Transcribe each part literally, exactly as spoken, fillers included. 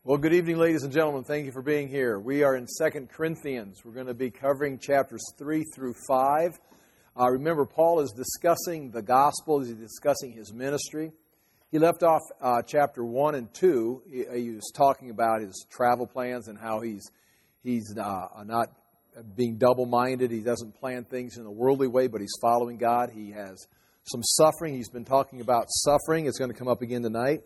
Well, good evening, ladies and gentlemen. Thank you for being here. We are in Second Corinthians. We're going to be covering chapters three through five. Uh, remember, Paul is discussing the gospel. He's discussing his ministry. He left off uh, chapter one and two. He, he was talking about his travel plans and how he's he's uh, not being double-minded. He doesn't plan things in a worldly way, but he's following God. He has some suffering. He's been talking about suffering. It's going to come up again tonight.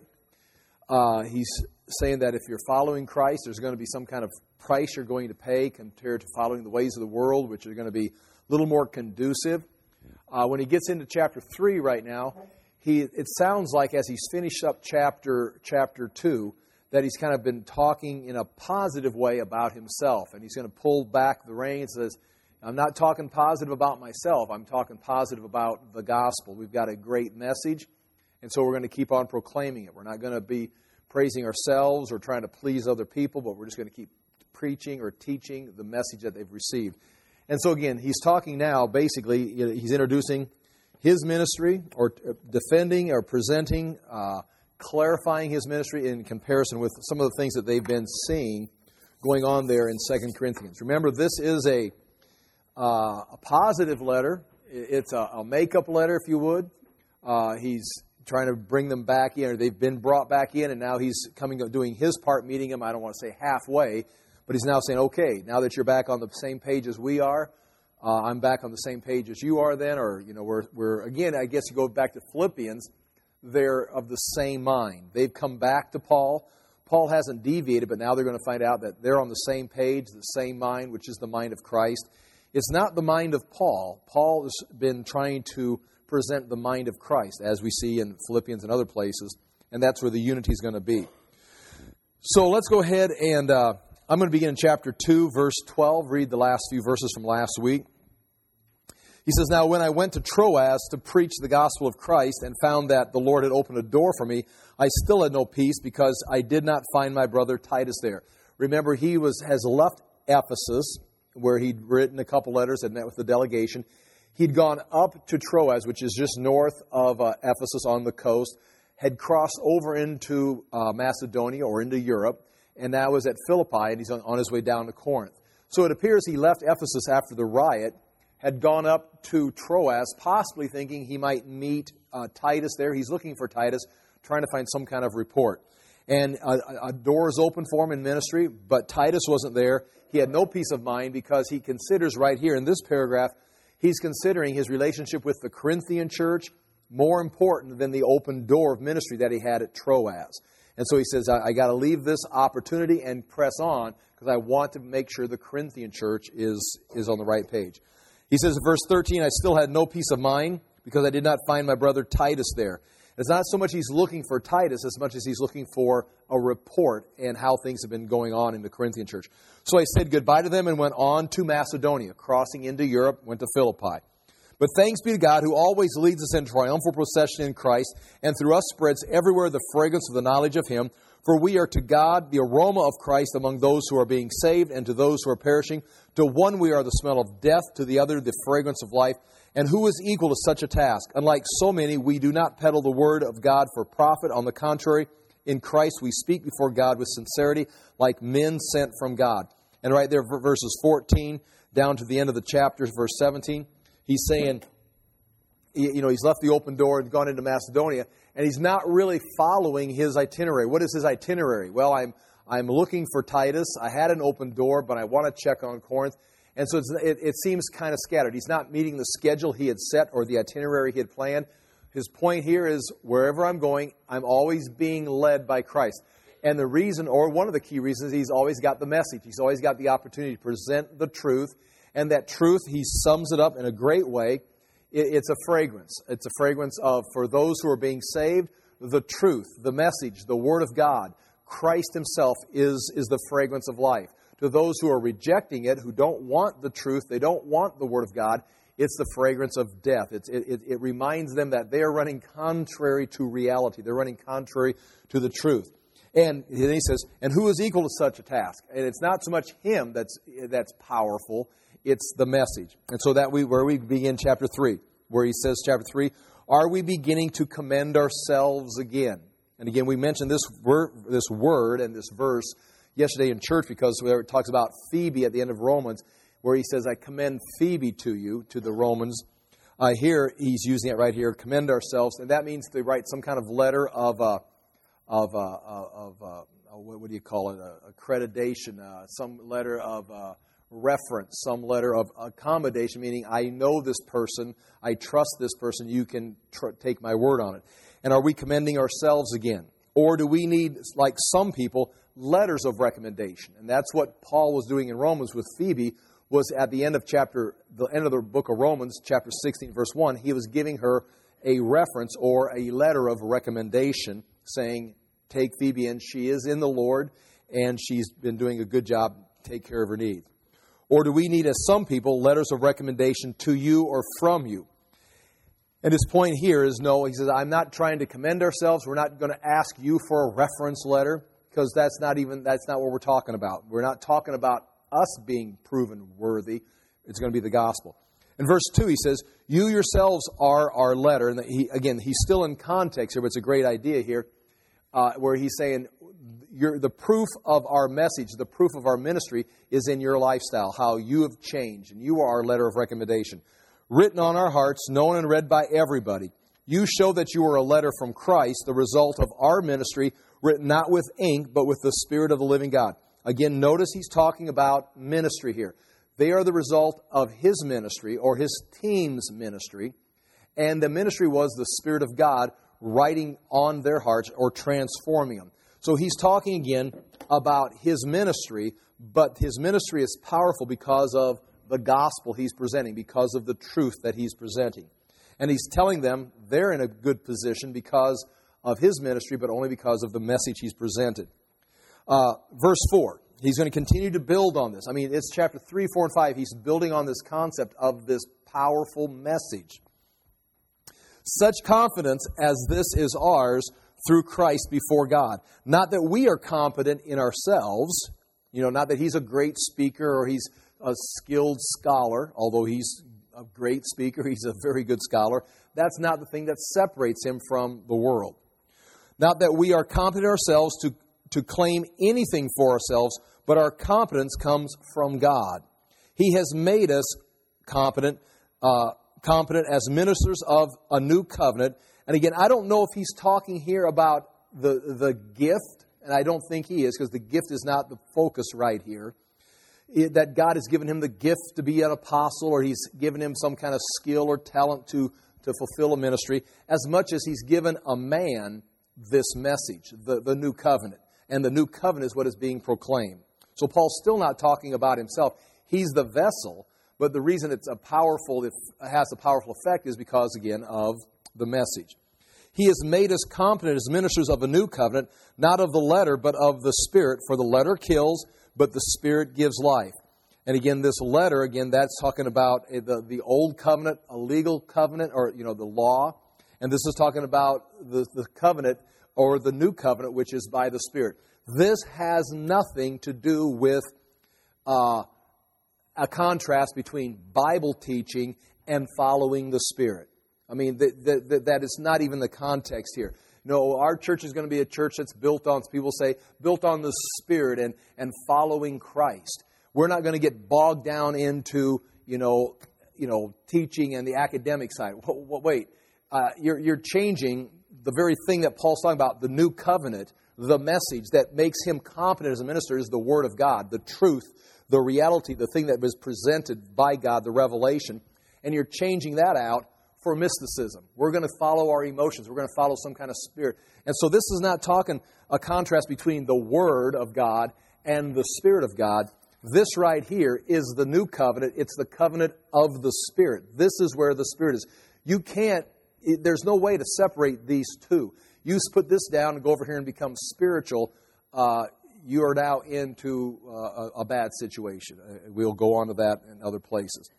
Uh, he's saying that if you're following Christ, there's going to be some kind of price you're going to pay compared to following the ways of the world, which are going to be a little more conducive. Uh, when he gets into chapter three right now, he it sounds like as he's finished up chapter chapter two, that he's kind of been talking in a positive way about himself. And he's going to pull back the reins and says, I'm not talking positive about myself. I'm talking positive about the gospel. We've got a great message, and so we're going to keep on proclaiming it. We're not going to be praising ourselves or trying to please other people, but we're just going to keep preaching or teaching the message that they've received. And so again, he's talking now, basically, he's introducing his ministry or defending or presenting, uh, clarifying his ministry in comparison with some of the things that they've been seeing going on there in Second Corinthians. Remember, this is a, uh, a positive letter. It's a, a make-up letter, if you would. Uh, he's trying to bring them back in, or they've been brought back in, and now he's coming, doing his part, meeting them, I don't want to say halfway, but he's now saying, okay, now that you're back on the same page as we are, uh, I'm back on the same page as you are then, or, you know, we're, we're, again, I guess you go back to Philippians, they're of the same mind. They've come back to Paul. Paul hasn't deviated, but now they're going to find out that they're on the same page, the same mind, which is the mind of Christ. It's not the mind of Paul. Paul has been trying to present the mind of Christ, as we see in Philippians and other places, and that's where the unity is going to be. So let's go ahead and uh, I'm going to begin in chapter two, verse twelve, read the last few verses from last week. He says, Now when I went to Troas to preach the gospel of Christ and found that the Lord had opened a door for me, I still had no peace because I did not find my brother Titus there. Remember, he was has left Ephesus, where he'd written a couple letters, had met with the delegation. He'd gone up to Troas, which is just north of uh, Ephesus on the coast, had crossed over into uh, Macedonia or into Europe, and now is at Philippi, and he's on, on his way down to Corinth. So it appears he left Ephesus after the riot, had gone up to Troas, possibly thinking he might meet uh, Titus there. He's looking for Titus, trying to find some kind of report. And a, a door is open for him in ministry, but Titus wasn't there. He had no peace of mind because he considers right here in this paragraph, he's considering his relationship with the Corinthian church more important than the open door of ministry that he had at Troas. And so he says, I, I got to leave this opportunity and press on because I want to make sure the Corinthian church is, is on the right page. He says in verse thirteen, I still had no peace of mind because I did not find my brother Titus there. It's not so much he's looking for Titus as much as he's looking for a report and how things have been going on in the Corinthian church. So I said goodbye to them and went on to Macedonia, crossing into Europe, went to Philippi. But thanks be to God who always leads us in triumphal procession in Christ and through us spreads everywhere the fragrance of the knowledge of Him. For we are to God the aroma of Christ among those who are being saved and to those who are perishing. To one we are the smell of death, to the other the fragrance of life. And who is equal to such a task? Unlike so many, we do not peddle the word of God for profit. On the contrary, in Christ we speak before God with sincerity, like men sent from God. And right there, verses fourteen down to the end of the chapter, verse seventeen, he's saying, you know, he's left the open door and gone into Macedonia, and he's not really following his itinerary. What is his itinerary? Well, I'm I'm looking for Titus. I had an open door, but I want to check on Corinth. And so it's, it, it seems kind of scattered. He's not meeting the schedule he had set or the itinerary he had planned. His point here is, wherever I'm going, I'm always being led by Christ. And the reason, or one of the key reasons, he's always got the message. He's always got the opportunity to present the truth. And that truth, he sums it up in a great way. It, it's a fragrance. It's a fragrance of, for those who are being saved, the truth, the message, the Word of God. Christ Himself is, is the fragrance of life. To those who are rejecting it, who don't want the truth, they don't want the Word of God, it's the fragrance of death. It's, it, it, it reminds them that they are running contrary to reality. They're running contrary to the truth. And then he says, and who is equal to such a task? And it's not so much him that's that's powerful, it's the message. And so that we where we begin chapter three, where he says, chapter three, are we beginning to commend ourselves again? And again, we mentioned this word, this word and this verse yesterday in church because it talks about Phoebe at the end of Romans, where he says, I commend Phoebe to you, to the Romans. Uh, here, he's using it right here, commend ourselves. And that means to write some kind of letter of, uh, of, uh, of uh, what do you call it, uh, accreditation, uh, some letter of uh, reference, some letter of accommodation, meaning I know this person, I trust this person, you can tr- take my word on it. And are we commending ourselves again? Or do we need, like some people, letters of recommendation? And that's what Paul was doing in Romans with Phoebe, was at the end of chapter, the end of the book of Romans, chapter sixteen, verse one, he was giving her a reference or a letter of recommendation saying, take Phoebe in, she is in the Lord, and she's been doing a good job, take care of her needs. Or do we need, as some people, letters of recommendation to you or from you? And his point here is no, he says, I'm not trying to commend ourselves. We're not going to ask you for a reference letter because that's not even, that's not what we're talking about. We're not talking about us being proven worthy. It's going to be the gospel. In verse two, he says, you yourselves are our letter. And he, again, he's still in context here, but it's a great idea here, uh, where he's saying, Your, the proof of our message, the proof of our ministry is in your lifestyle, how you have changed. And you are our letter of recommendation. Written on our hearts, known and read by everybody. You show that you are a letter from Christ, the result of our ministry, written not with ink, but with the Spirit of the living God. Again, notice he's talking about ministry here. They are the result of his ministry or his team's ministry. And the ministry was the Spirit of God writing on their hearts or transforming them. So he's talking again about his ministry, but his ministry is powerful because of the gospel he's presenting, because of the truth that he's presenting. And he's telling them they're in a good position because of his ministry, but only because of the message he's presented. Uh, verse four, he's going to continue to build on this. I mean, it's chapter three, four, and five. He's building on this concept of this powerful message. Such confidence as this is ours through Christ before God. Not that we are competent in ourselves, you know, not that he's a great speaker or he's a skilled scholar, although he's a great speaker, he's a very good scholar. That's not the thing that separates him from the world. Not that we are competent ourselves to, to claim anything for ourselves, but our competence comes from God. He has made us competent, uh, competent as ministers of a new covenant. And again, I don't know if he's talking here about the, the gift, and I don't think he is, because the gift is not the focus right here. It, that God has given him the gift to be an apostle, or he's given him some kind of skill or talent to, to fulfill a ministry, as much as he's given a man this message, the, the new covenant. And the new covenant is what is being proclaimed. So Paul's still not talking about himself. He's the vessel, but the reason it's a powerful, it has a powerful effect is because, again, of the message. He has made us competent as ministers of a new covenant, not of the letter, but of the Spirit. For the letter kills, but the Spirit gives life. And again, this letter, again, that's talking about the, the old covenant, a legal covenant, or, you know, the law. And this is talking about the, the covenant, or the new covenant, which is by the Spirit. This has nothing to do with uh, a contrast between Bible teaching and following the Spirit. I mean, th- th- th- that is not even the context here. No, our church is going to be a church that's built on, people say, built on the Spirit and, and following Christ. We're not going to get bogged down into, you know, you know, teaching and the academic side. Wait, uh, you're, you're changing the very thing that Paul's talking about, the new covenant, the message that makes him competent as a minister is the Word of God, the truth, the reality, the thing that was presented by God, the revelation. And you're changing that out for mysticism. We're going to follow our emotions. We're going to follow some kind of spirit. And so this is not talking a contrast between the Word of God and the Spirit of God. This right here is the new covenant. It's the covenant of the Spirit. This is where the Spirit is. You can't, there's no way to separate these two. You put this down and go over here and become spiritual, uh, you are now into uh, a, a bad situation. Uh, we'll go on to that in other places.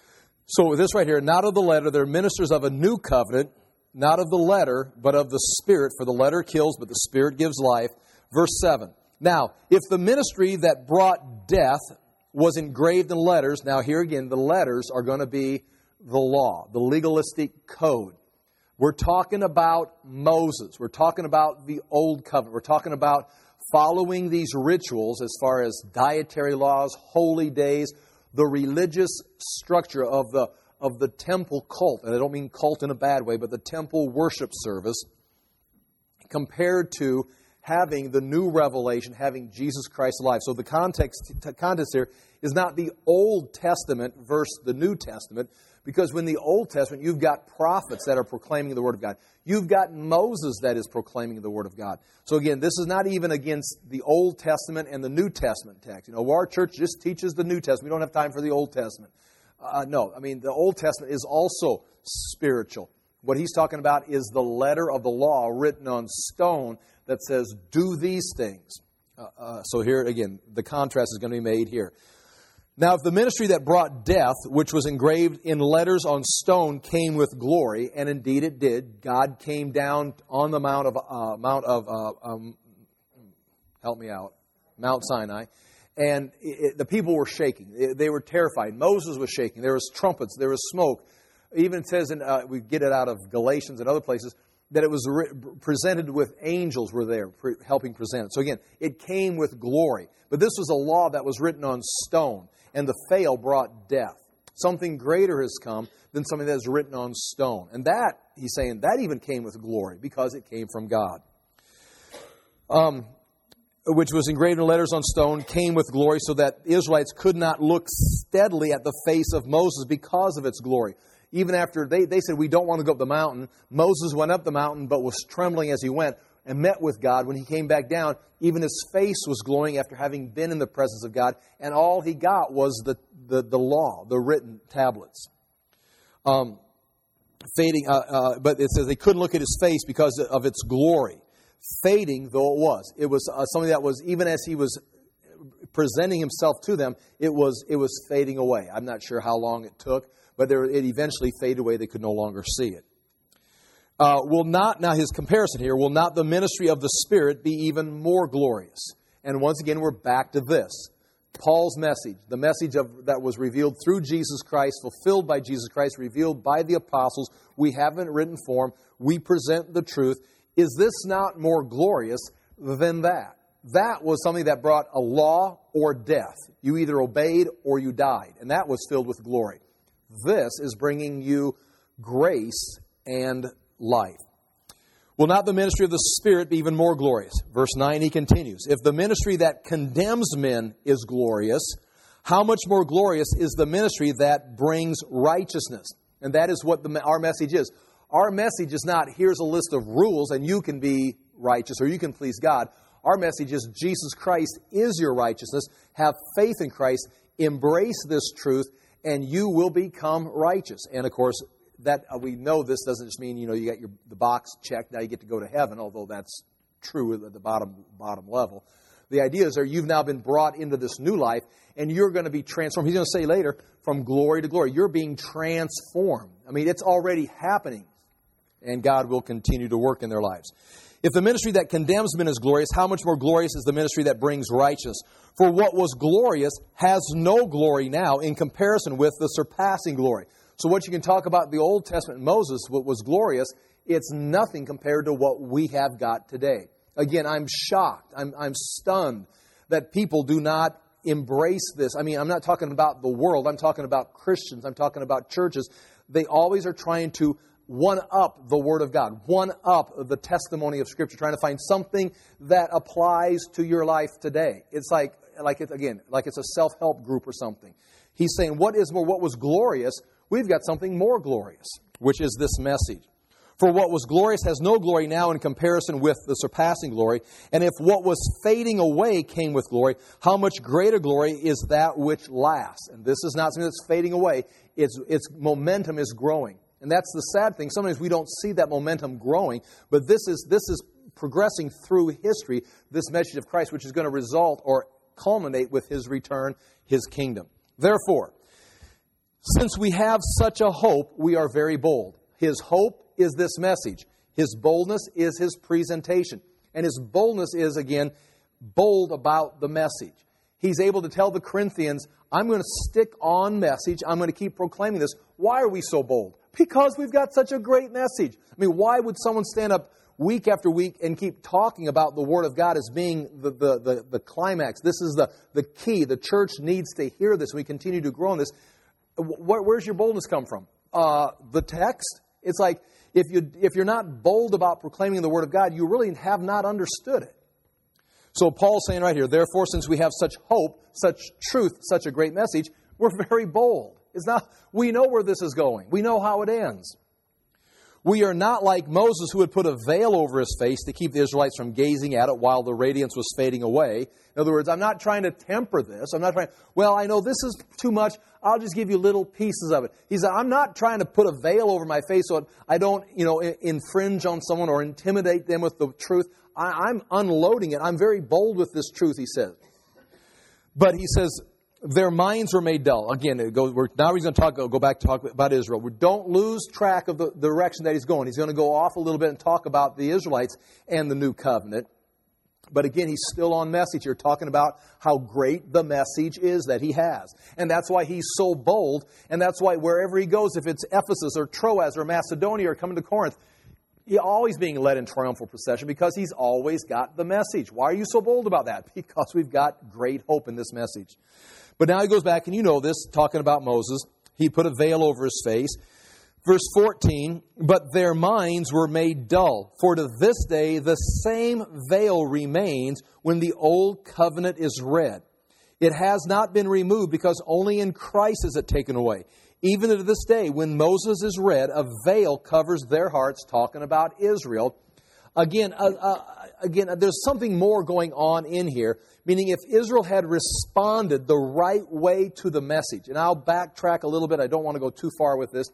So this right here, not of the letter, they're ministers of a new covenant, not of the letter, but of the Spirit. For the letter kills, but the Spirit gives life. Verse seven. Now, if the ministry that brought death was engraved in letters, now here again, the letters are going to be the law, the legalistic code. We're talking about Moses. We're talking about the Old Covenant. We're talking about following these rituals as far as dietary laws, holy days, the religious structure of the of the temple cult. And I don't mean cult in a bad way, but the temple worship service compared to having the new revelation, having Jesus Christ alive. So the context, the context here is not the Old Testament versus the New Testament, because when the Old Testament, you've got prophets that are proclaiming the Word of God. You've got Moses that is proclaiming the Word of God. So again, this is not even against the Old Testament and the New Testament text. You know, our church just teaches the New Testament. We don't have time for the Old Testament. Uh, no, I mean, the Old Testament is also spiritual. What he's talking about is the letter of the law written on stone that says, do these things. Uh, uh, so here, again, the contrast is going to be made here. Now, if the ministry that brought death, which was engraved in letters on stone, came with glory, and indeed it did, God came down on the Mount of, uh, Mount of uh, um, help me out, Mount Sinai, and it, the people were shaking. They were terrified. Moses was shaking. There was trumpets. There was smoke. Even it says, in, uh, we get it out of Galatians and other places, that it was re- presented with angels were there pre- helping present it. So again, it came with glory. But this was a law that was written on stone, and the fail brought death. Something greater has come than something that is written on stone. And that, he's saying, that even came with glory because it came from God. Um, which was engraved in letters on stone, came with glory so that Israelites could not look steadily at the face of Moses because of its glory. Even after they, they said, we don't want to go up the mountain, Moses went up the mountain but was trembling as he went and met with God. When he came back down, even his face was glowing after having been in the presence of God, and all he got was the, the, the law, the written tablets. Um, fading, uh, uh, but it says they couldn't look at his face because of its glory. Fading though it was. It was uh, something that was, even as he was presenting himself to them, it was it was fading away. I'm not sure how long it took, but there, it eventually faded away. They could no longer see it. Uh, will not, now his comparison here, will not the ministry of the Spirit be even more glorious? And once again, we're back to this. Paul's message, the message of that was revealed through Jesus Christ, fulfilled by Jesus Christ, revealed by the apostles. We have it in written form. We present the truth. Is this not more glorious than that? That was something that brought a law or death. You either obeyed or you died, and that was filled with glory. This is bringing you grace and life. Will not the ministry of the Spirit be even more glorious? Verse nine, he continues, if the ministry that condemns men is glorious, how much more glorious is the ministry that brings righteousness? And that is what the, our message is. Our message is not, here's a list of rules and you can be righteous or you can please God. Our message is Jesus Christ is your righteousness. Have faith in Christ. Embrace this truth and you will become righteous. And of course, that uh, we know this doesn't just mean, you know, you got your the box checked, now you get to go to heaven, although that's true at the bottom bottom level. The idea is that you've now been brought into this new life and you're going to be transformed. He's going to say later, from glory to glory. You're being transformed. I mean, it's already happening. And God will continue to work in their lives. If the ministry that condemns men is glorious, how much more glorious is the ministry that brings righteousness? For what was glorious has no glory now in comparison with the surpassing glory. So what you can talk about the Old Testament Moses, what was glorious, it's nothing compared to what we have got today. Again, I'm shocked, I'm, I'm stunned that people do not embrace this. I mean, I'm not talking about the world, I'm talking about Christians, I'm talking about churches. They always are trying to one-up the Word of God, one-up the testimony of Scripture, trying to find something that applies to your life today. It's like, like it, again, like it's a self-help group or something. He's saying, what is more, what was glorious? We've got something more glorious, which is this message. For what was glorious has no glory now in comparison with the surpassing glory. And if what was fading away came with glory, how much greater glory is that which lasts? And this is not something that's fading away. Its, its momentum is growing. And that's the sad thing. Sometimes we don't see that momentum growing, but this is this is progressing through history, this message of Christ, which is going to result or culminate with His return, His kingdom. Therefore, since we have such a hope, we are very bold. His hope is this message. His boldness is His presentation. And His boldness is, again, bold about the message. He's able to tell the Corinthians, I'm going to stick on message. I'm going to keep proclaiming this. Why are we so bold? Because we've got such a great message. I mean, why would someone stand up week after week and keep talking about the Word of God as being the, the, the, the climax? This is the, the key. The church needs to hear this. We continue to grow in this. Where, where's your boldness come from? Uh, the text? It's like, if, you, if you're not bold about proclaiming the Word of God, you really have not understood it. So Paul's saying right here, therefore, since we have such hope, such truth, such a great message, we're very bold. It's not, we know where this is going. We know how it ends. We are not like Moses, who had put a veil over his face to keep the Israelites from gazing at it while the radiance was fading away. In other words, I'm not trying to temper this. I'm not trying, well, I know this is too much. I'll just give you little pieces of it. He said, I'm not trying to put a veil over my face so I don't, you know, infringe on someone or intimidate them with the truth. I, I'm unloading it. I'm very bold with this truth, he says. But he says, their minds were made dull. Again, it goes, we're, now he's going to talk, go back to talk about Israel. We don't lose track of the, the direction that he's going. He's going to go off a little bit and talk about the Israelites and the new covenant. But again, he's still on message here, talking about how great the message is that he has. And that's why he's so bold. And that's why wherever he goes, if it's Ephesus or Troas or Macedonia or coming to Corinth, he's always being led in triumphal procession because he's always got the message. Why are you so bold about that? Because we've got great hope in this message. But now he goes back, and you know this, talking about Moses. He put a veil over his face. Verse fourteen, but their minds were made dull. For to this day the same veil remains when the old covenant is read. It has not been removed because only in Christ is it taken away. Even to this day, when Moses is read, a veil covers their hearts, talking about Israel. Again, uh, uh, again, uh, there's something more going on in here, meaning if Israel had responded the right way to the message, and I'll backtrack a little bit, I don't want to go too far with this,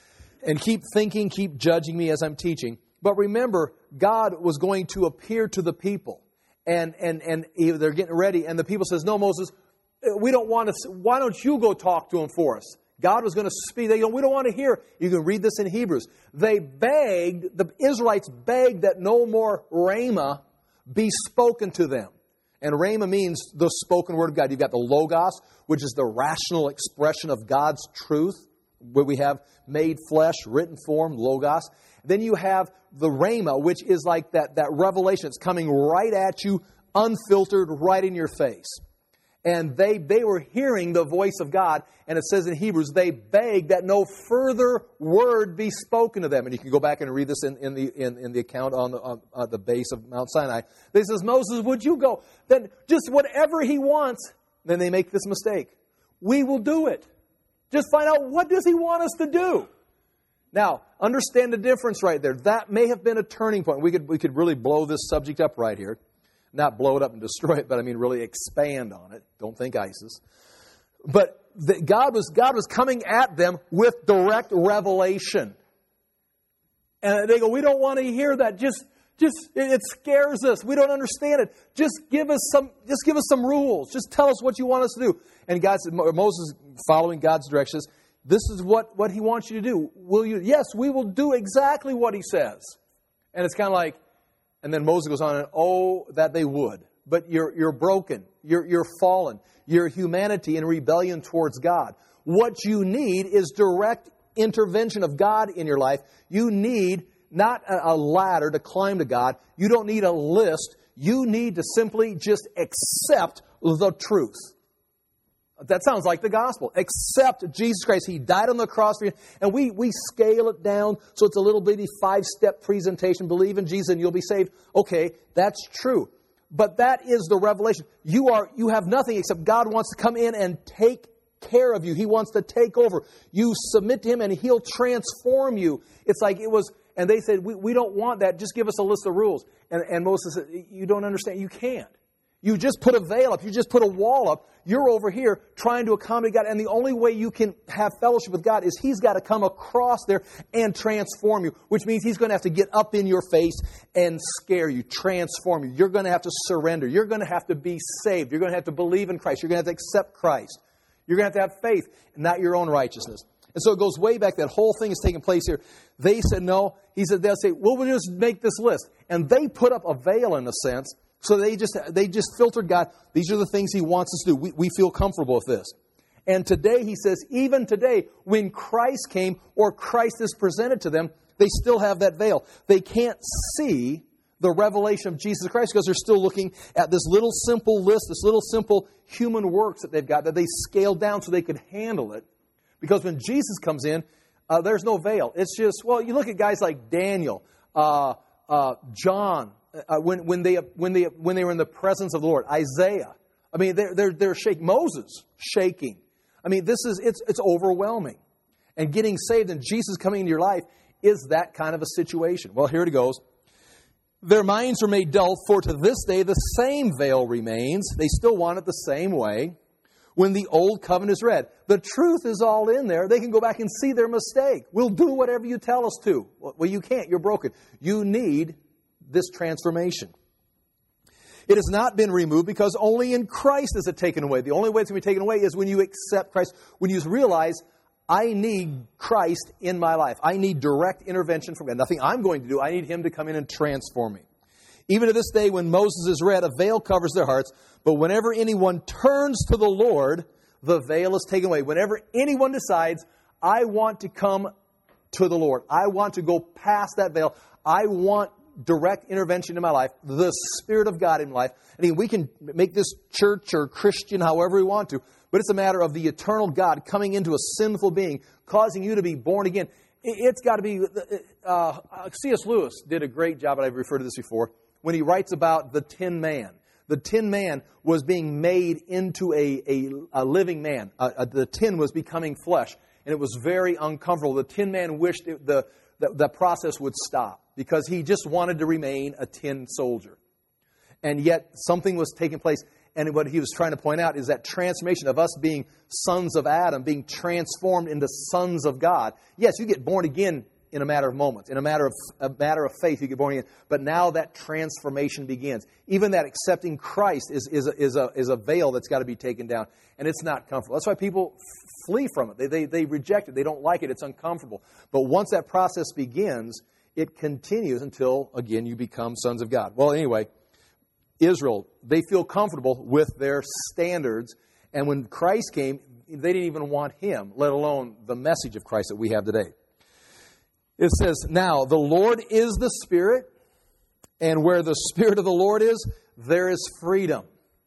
and keep thinking, keep judging me as I'm teaching. But remember, God was going to appear to the people, and and and they're getting ready, and the people says, no, Moses, we don't want to, why don't you go talk to him for us? God was going to speak. They go, we don't want to hear. You can read this in Hebrews. They begged, the Israelites begged that no more rhema be spoken to them. And rhema means the spoken word of God. You've got the logos, which is the rational expression of God's truth, where we have made flesh, written form, logos. Then you have the rhema, which is like that, that revelation. It's coming right at you, unfiltered, right in your face. And they, they were hearing the voice of God. And it says in Hebrews, they begged that no further word be spoken to them. And you can go back and read this in, in, the, in, in the account on the, on, on the base of Mount Sinai. They says, Moses, would you go? Then just whatever he wants. Then they make this mistake. We will do it. Just find out, what does he want us to do? Now, understand the difference right there. That may have been a turning point. We could, we could really blow this subject up right here. Not blow it up and destroy it, but I mean really expand on it. Don't think ISIS. But the, God was God was coming at them with direct revelation. And they go, we don't want to hear that. Just, just it scares us. We don't understand it. Just give us some. Just give us some rules. Just tell us what you want us to do. And God said, Moses, following God's directions, this is what, what He wants you to do. Will you? Yes, we will do exactly what He says. And it's kind of like. And then Moses goes on, and oh, that they would. But you're you're broken. You're you're fallen. You're humanity in rebellion towards God. What you need is direct intervention of God in your life. You need not a, a ladder to climb to God. You don't need a list. You need to simply just accept the truth. That sounds like the gospel. Accept Jesus Christ. He died on the cross for you. And we, we scale it down so it's a little bitty five-step presentation. Believe in Jesus and you'll be saved. Okay, that's true. But that is the revelation. You are you have nothing except God wants to come in and take care of you. He wants to take over. You submit to Him and He'll transform you. It's like it was, and they said, we, we don't want that. Just give us a list of rules. And, and Moses said, you don't understand. You can't. You just put a veil up. You just put a wall up. You're over here trying to accommodate God. And the only way you can have fellowship with God is He's got to come across there and transform you, which means He's going to have to get up in your face and scare you, transform you. You're going to have to surrender. You're going to have to be saved. You're going to have to believe in Christ. You're going to have to accept Christ. You're going to have to have faith, not your own righteousness. And so it goes way back. That whole thing is taking place here. They said no. He said, they'll say, well, we'll just make this list. And they put up a veil in a sense. So they just they just filtered God. These are the things He wants us to do. We, we feel comfortable with this. And today, he says, even today, when Christ came or Christ is presented to them, they still have that veil. They can't see the revelation of Jesus Christ because they're still looking at this little simple list, this little simple human works that they've got that they scaled down so they could handle it. Because when Jesus comes in, uh, there's no veil. It's just, well, you look at guys like Daniel, uh, uh, John, uh, when, when, they, when, they, when they were in the presence of the Lord, Isaiah. I mean, they're, they're, they're shaking. Moses, shaking. I mean, this is, it's, it's overwhelming. And getting saved and Jesus coming into your life is that kind of a situation. Well, here it goes. Their minds are made dull, for to this day the same veil remains. They still want it the same way. When the old covenant is read, the truth is all in there. They can go back and see their mistake. We'll do whatever you tell us to. Well, you can't. You're broken. You need this transformation. It has not been removed because only in Christ is it taken away. The only way it's going to be taken away is when you accept Christ, when you realize, I need Christ in my life. I need direct intervention from God. Nothing I'm going to do. I need Him to come in and transform me. Even to this day, when Moses is read, a veil covers their hearts. But whenever anyone turns to the Lord, the veil is taken away. Whenever anyone decides, I want to come to the Lord. I want to go past that veil. I want direct intervention in my life. The Spirit of God in my life. I mean, we can make this church or Christian however we want to. But it's a matter of the eternal God coming into a sinful being, causing you to be born again. It's got to be... Uh, C S Lewis did a great job, and I've referred to this before, when he writes about the Tin Man. The Tin Man was being made into a, a, a living man. Uh, uh, the tin was becoming flesh, and it was very uncomfortable. The Tin Man wished it, the, the, the process would stop because he just wanted to remain a tin soldier. And yet something was taking place. And what he was trying to point out is that transformation of us being sons of Adam, being transformed into sons of God. Yes, you get born again in a matter of moments. In a matter of a matter of faith, you get born again. But now that transformation begins. Even that accepting Christ is, is, a, is, a, is a veil that's got to be taken down. And it's not comfortable. That's why people f- flee from it. They, they, they reject it. They don't like it. It's uncomfortable. But once that process begins, it continues until, again, you become sons of God. Well, anyway... Israel, they feel comfortable with their standards. And when Christ came, they didn't even want Him, let alone the message of Christ that we have today. It says, now, the Lord is the Spirit, and where the Spirit of the Lord is, there is freedom.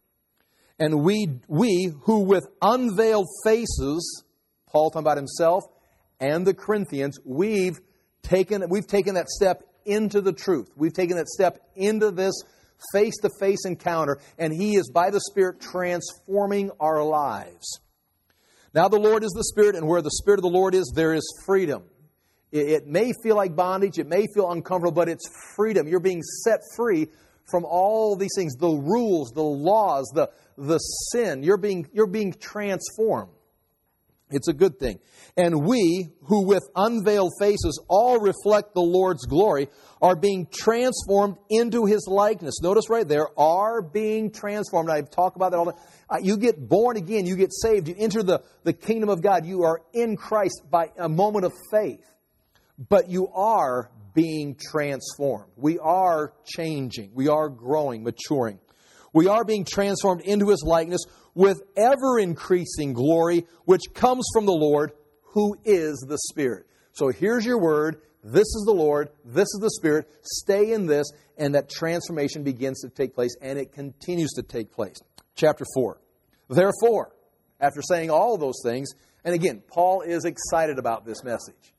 And we, we who with unveiled faces, Paul talking about himself and the Corinthians, we've taken, we've taken that step into the truth. We've taken that step into this face-to-face encounter, and He is, by the Spirit, transforming our lives. Now the Lord is the Spirit, and where the Spirit of the Lord is, there is freedom. It, it may feel like bondage, it may feel uncomfortable, but it's freedom. You're being set free from all these things, the rules, the laws, the, the sin. You're being, you're being transformed. It's a good thing. And we, who with unveiled faces all reflect the Lord's glory, are being transformed into His likeness. Notice right there, are being transformed. I've talked about that all the time. You get born again. You get saved. You enter the, the kingdom of God. You are in Christ by a moment of faith. But you are being transformed. We are changing. We are growing, maturing. We are being transformed into His likeness with ever-increasing glory, which comes from the Lord, who is the Spirit. So here's your word. This is the Lord. This is the Spirit. Stay in this, and that transformation begins to take place, and it continues to take place. Chapter four. Therefore, after saying all those things, and again, Paul is excited about this message.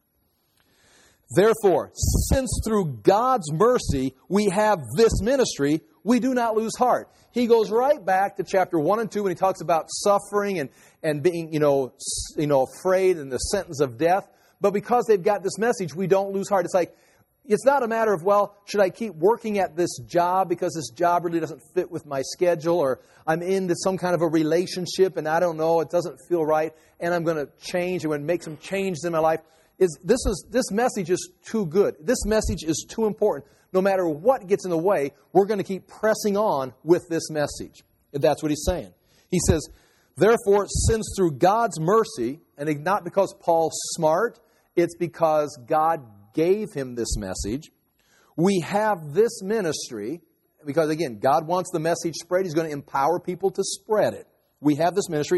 Therefore, since through God's mercy we have this ministry, we do not lose heart. He goes right back to chapter one and two when he talks about suffering and, and being, you know, you know, afraid and the sentence of death. But because they've got this message, we don't lose heart. It's like, it's not a matter of, well, should I keep working at this job because this job really doesn't fit with my schedule, or I'm into some kind of a relationship and I don't know, it doesn't feel right, and I'm going to change, I'm going to make some changes in my life. Is this is this message is too good. This message is too important. No matter what gets in the way, we're going to keep pressing on with this message. That's what he's saying. He says, therefore, since through God's mercy, and not because Paul's smart, it's because God gave him this message, we have this ministry, because again, God wants the message spread. He's going to empower people to spread it. We have this ministry.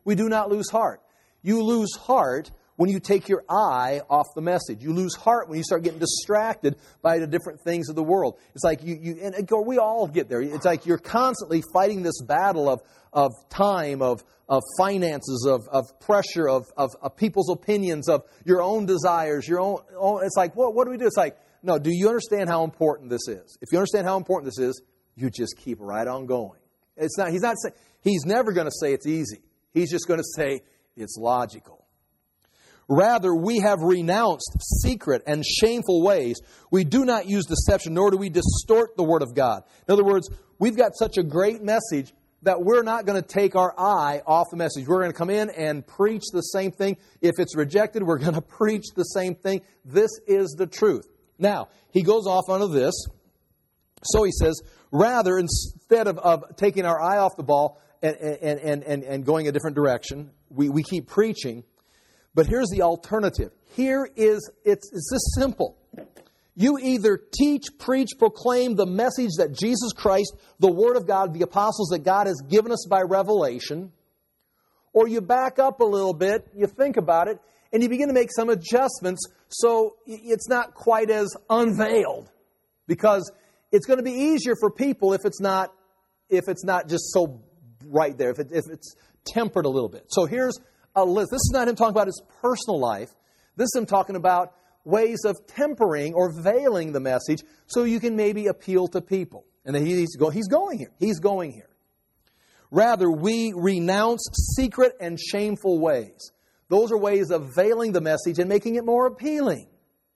we do not lose heart. You lose heart when you take your eye off the message. You lose heart when you start getting distracted by the different things of the world. It's like you, you and we all get there. It's like you're constantly fighting this battle of, of time, of, of finances, of, of pressure, of, of, of people's opinions, of your own desires, your own, own it's like, well, what do we do? It's like, no, do you understand how important this is? If you understand how important this is, you just keep right on going. It's not, he's not saying, he's never going to say it's easy. He's just going to say it's logical. Rather, we have renounced secret and shameful ways. We do not use deception, nor do we distort the Word of God. In other words, we've got such a great message that we're not going to take our eye off the message. We're going to come in and preach the same thing. If it's rejected, we're going to preach the same thing. This is the truth. Now, he goes off onto this. So he says, rather, instead of, of taking our eye off the ball and, and, and, and, and going a different direction, we, we keep preaching. But here's the alternative. Here is, it's, it's this simple. You either teach, preach, proclaim the message that Jesus Christ, the Word of God, the apostles that God has given us by revelation, or you back up a little bit, you think about it, and you begin to make some adjustments so it's not quite as unveiled. Because it's going to be easier for people if it's not, if it's not just so right there, if, it, if it's tempered a little bit. So here's a list. This is not him talking about his personal life. This is him talking about ways of tempering or veiling the message so you can maybe appeal to people. And then he's, go, he's going here. He's going here. Rather, we renounce secret and shameful ways. Those are ways of veiling the message and making it more appealing.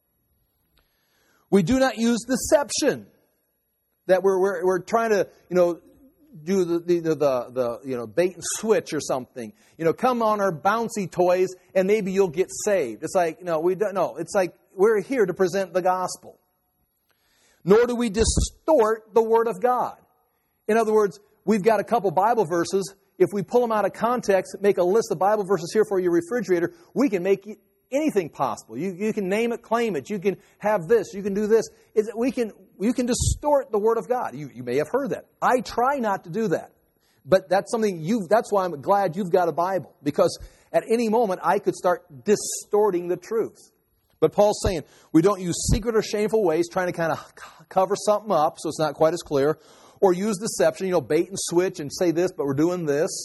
We do not use deception. That we're, we're, we're trying to, you know, do the, the, the, the, you know, bait and switch or something. You know, come on our bouncy toys and maybe you'll get saved. It's like, no, we don't know. It's like we're here to present the gospel. Nor do we distort the Word of God. In other words, we've got a couple Bible verses. If we pull them out of context, make a list of Bible verses here for your refrigerator, we can make anything possible. You, you can name it, claim it. You can have this. You can do this. It's, we can, you can distort the Word of God. You, you may have heard that. I try not to do that. But that's something you. That's why I'm glad you've got a Bible. Because at any moment, I could start distorting the truth. But Paul's saying, we don't use secret or shameful ways, trying to kind of cover something up so it's not quite as clear. Or use deception, you know, bait and switch and say this, but we're doing this.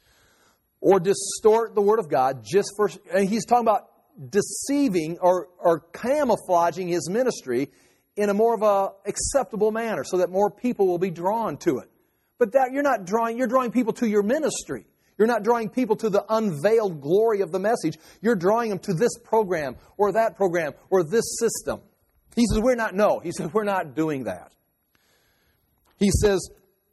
Or distort the Word of God just for... And he's talking about deceiving or, or camouflaging his ministry in a more of a acceptable manner so that more people will be drawn to it. But that you're not drawing, you're drawing people to your ministry. You're not drawing people to the unveiled glory of the message. You're drawing them to this program or that program or this system. He says, we're not, no. He says, we're not doing that. He says,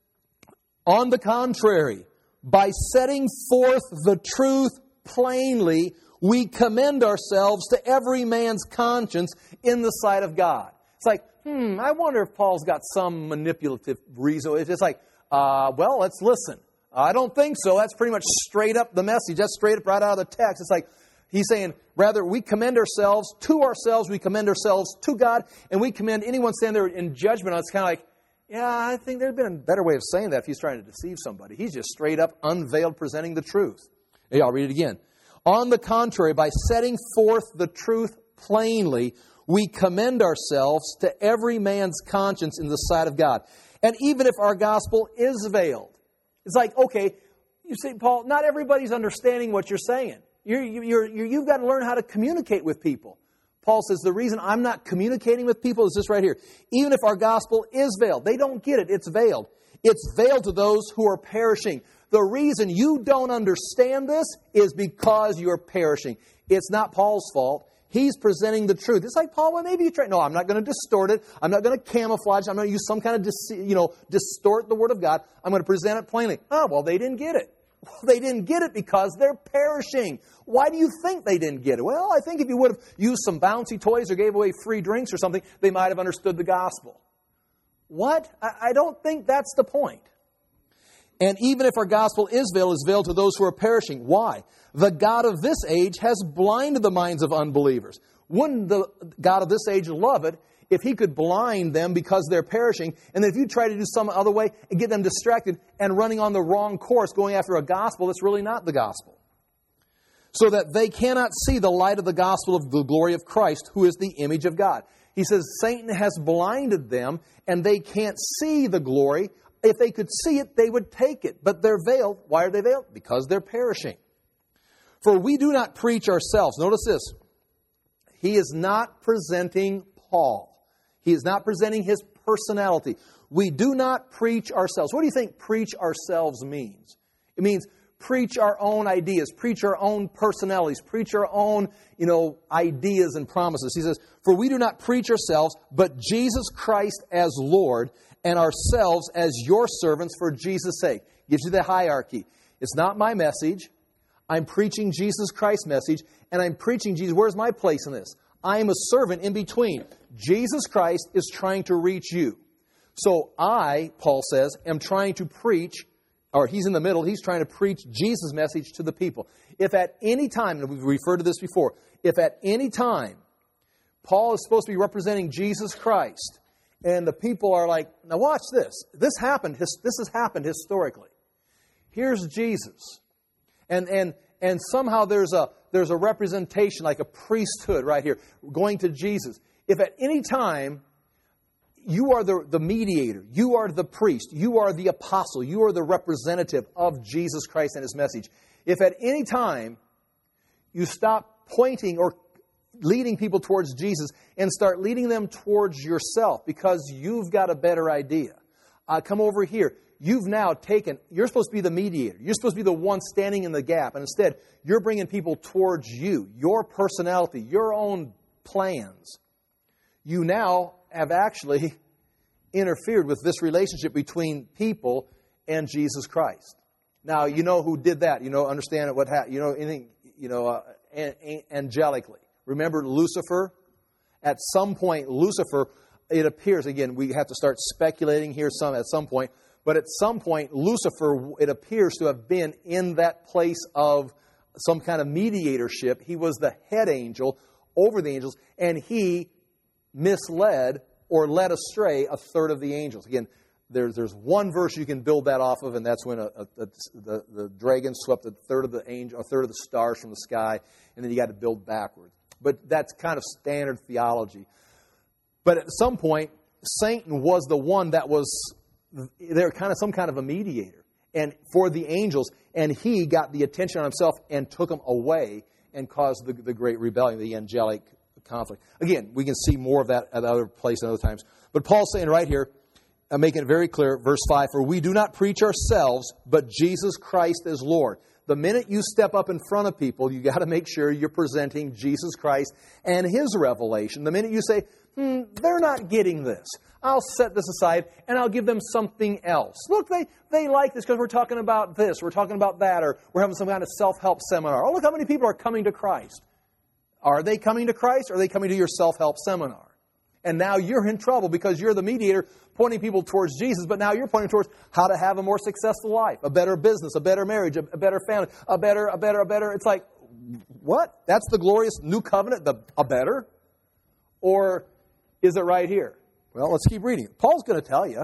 on the contrary, by setting forth the truth plainly, we commend ourselves to every man's conscience in the sight of God. It's like, hmm, I wonder if Paul's got some manipulative reason. It's just like, uh, well, let's listen. I don't think so. That's pretty much straight up the message. That's straight up right out of the text. It's like, he's saying, rather, we commend ourselves to ourselves, we commend ourselves to God, and we commend anyone standing there in judgment. It's kind of like, yeah, I think there'd been a better way of saying that if he's trying to deceive somebody. He's just straight up unveiled presenting the truth. Hey, I'll read it again. On the contrary, by setting forth the truth plainly, we commend ourselves to every man's conscience in the sight of God. And even if our gospel is veiled, it's like, okay, you see, Paul, not everybody's understanding what you're saying. You're, you're, you're, you've got to learn how to communicate with people. Paul says, the reason I'm not communicating with people is this right here. Even if our gospel is veiled, they don't get it, it's veiled. It's veiled to those who are perishing. The reason you don't understand this is because you're perishing. It's not Paul's fault. He's presenting the truth. It's like, Paul, well, maybe you try. No, I'm not going to distort it. I'm not going to camouflage it. I'm going to use some kind of, dece- you know, distort the Word of God. I'm going to present it plainly. Oh, well, they didn't get it. Well, they didn't get it because they're perishing. Why do you think they didn't get it? Well, I think if you would have used some bouncy toys or gave away free drinks or something, they might have understood the gospel. What? I, I don't think that's the point. And even if our gospel is veiled, is veiled to those who are perishing. Why? The God of this age has blinded the minds of unbelievers. Wouldn't the God of this age love it if He could blind them because they're perishing, and then if you try to do some other way and get them distracted and running on the wrong course, going after a gospel that's really not the gospel, so that they cannot see the light of the gospel of the glory of Christ, who is the image of God. He says Satan has blinded them, and they can't see the glory. If they could see it, they would take it. But they're veiled. Why are they veiled? Because they're perishing. For we do not preach ourselves. Notice this. He is not presenting Paul. He is not presenting his personality. We do not preach ourselves. What do you think preach ourselves means? It means preach our own ideas, preach our own personalities, preach our own, you know, ideas and promises. He says, for we do not preach ourselves, but Jesus Christ as Lord, and ourselves as your servants for Jesus' sake. Gives you the hierarchy. It's not my message. I'm preaching Jesus Christ's message, and I'm preaching Jesus. Where's my place in this? I am a servant in between. Jesus Christ is trying to reach you. So I, Paul says, am trying to preach, or he's in the middle, he's trying to preach Jesus' message to the people. If at any time, and we've referred to this before, if at any time Paul is supposed to be representing Jesus Christ, and the people are like, now watch this. This happened, this has happened historically. Here's Jesus. And and and somehow there's a there's a representation, like a priesthood right here, going to Jesus. If at any time you are the, the mediator, you are the priest, you are the apostle, you are the representative of Jesus Christ and His message. If at any time you stop pointing or leading people towards Jesus and start leading them towards yourself because you've got a better idea, uh, come over here. You've now taken, you're supposed to be the mediator. You're supposed to be the one standing in the gap. And instead, you're bringing people towards you, your personality, your own plans. You now have actually interfered with this relationship between people and Jesus Christ. Now, you know who did that. You know, understand what happened. You know, anything, you know, uh, an- an- angelically. Remember Lucifer? At some point, Lucifer, it appears, again, we have to start speculating here some at some point, but at some point, Lucifer, it appears to have been in that place of some kind of mediatorship. He was the head angel over the angels, and he misled or led astray a third of the angels. Again, there's there's one verse you can build that off of, and that's when a, a, a, the, the dragon swept a third of the angel, a third of the stars from the sky, and then you got to build backwards. But that's kind of standard theology. But at some point, Satan was the one that was there, kind of some kind of a mediator, and for the angels, and he got the attention on himself and took them away and caused the, the great rebellion, the angelic conflict. Again, we can see more of that at other places and other times. But Paul's saying right here, I'm making it very clear, verse five, for we do not preach ourselves, but Jesus Christ as Lord. The minute you step up in front of people, you got to make sure you're presenting Jesus Christ and His revelation. The minute you say, hmm, they're not getting this, I'll set this aside and I'll give them something else. Look, they, they like this because we're talking about this, we're talking about that, or we're having some kind of self-help seminar. Oh, look how many people are coming to Christ. Are they coming to Christ, or are they coming to your self-help seminar? And now you're in trouble because you're the mediator pointing people towards Jesus, but now you're pointing towards how to have a more successful life, a better business, a better marriage, a, a better family, a better, a better, a better. It's like, what? That's the glorious new covenant, the a better? Or is it right here? Well, let's keep reading. Paul's going to tell you.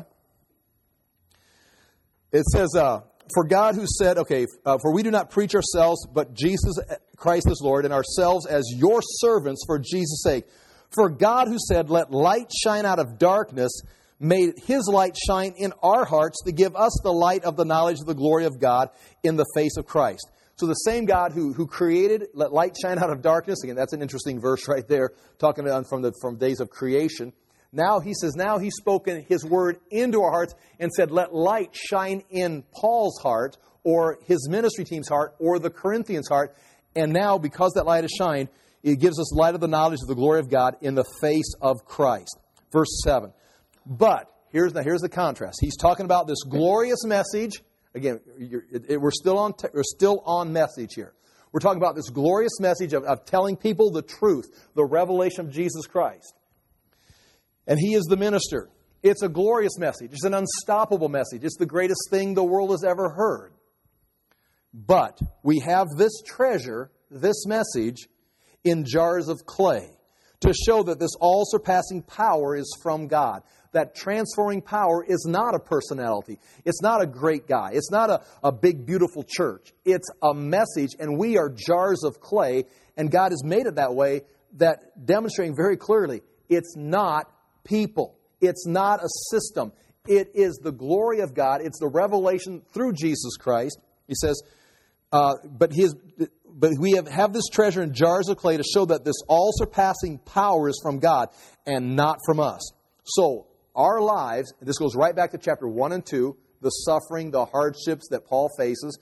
It says, uh, for God who said, okay, uh, for we do not preach ourselves, but Jesus Christ is Lord, and ourselves as your servants for Jesus' sake. For God who said, let light shine out of darkness, made His light shine in our hearts to give us the light of the knowledge of the glory of God in the face of Christ. So the same God who, who created, let light shine out of darkness. Again, that's an interesting verse right there, talking about from the from days of creation. Now He says, now He's spoken His word into our hearts and said, let light shine in Paul's heart, or his ministry team's heart, or the Corinthians' heart. And now, because that light has shined, it gives us light of the knowledge of the glory of God in the face of Christ. Verse seven. But, here's the, here's the contrast. He's talking about this glorious message. Again, you're, it, we're, still on te- we're still on message here. We're talking about this glorious message of, of telling people the truth, the revelation of Jesus Christ. And He is the minister. It's a glorious message. It's an unstoppable message. It's the greatest thing the world has ever heard. But we have this treasure, this message, in jars of clay, to show that this all-surpassing power is from God. That transforming power is not a personality. It's not a great guy. It's not a, a big, beautiful church. It's a message, and we are jars of clay, and God has made it that way, that demonstrating very clearly, it's not people. It's not a system. It is the glory of God. It's the revelation through Jesus Christ. He says, uh, but he is, but we have, have this treasure in jars of clay to show that this all-surpassing power is from God and not from us. So, our lives, and this goes right back to chapter one and two, the suffering, the hardships that Paul faces.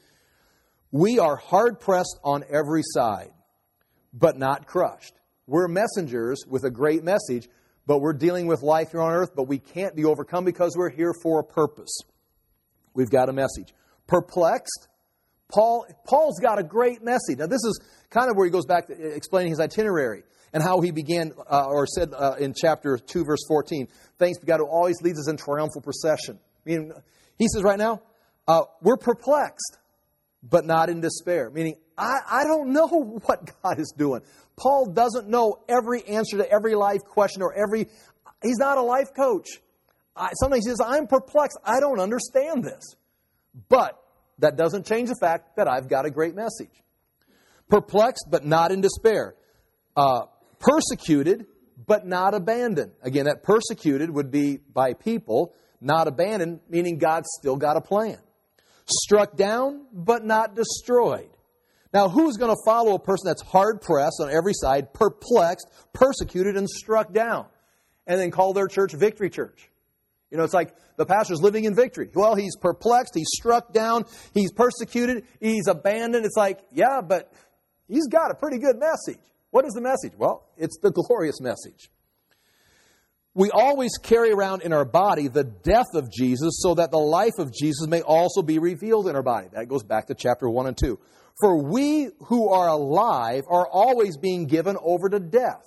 We are hard-pressed on every side, but not crushed. We're messengers with a great message, but we're dealing with life here on earth, but we can't be overcome because we're here for a purpose. We've got a message. Perplexed, Paul, Paul's got a great message. Now, this is kind of where he goes back to explaining his itinerary and how he began, uh, or said uh, in chapter two, verse fourteen, thanks be God who always leads us in triumphal procession. I mean, he says right now, uh, we're perplexed, but not in despair. Meaning, I, I don't know what God is doing. Paul doesn't know every answer to every life question or every... He's not a life coach. I, sometimes he says, I'm perplexed. I don't understand this. But that doesn't change the fact that I've got a great message. Perplexed, but not in despair. Uh, persecuted, but not abandoned. Again, that persecuted would be by people, not abandoned, meaning God's still got a plan. Struck down, but not destroyed. Now, who's going to follow a person that's hard-pressed on every side, perplexed, persecuted, and struck down, and then call their church Victory Church? You know, it's like the pastor's living in victory. Well, he's perplexed, he's struck down, he's persecuted, he's abandoned. It's like, yeah, but he's got a pretty good message. What is the message? Well, it's the glorious message. We always carry around in our body the death of Jesus so that the life of Jesus may also be revealed in our body. That goes back to chapter one and two. For we who are alive are always being given over to death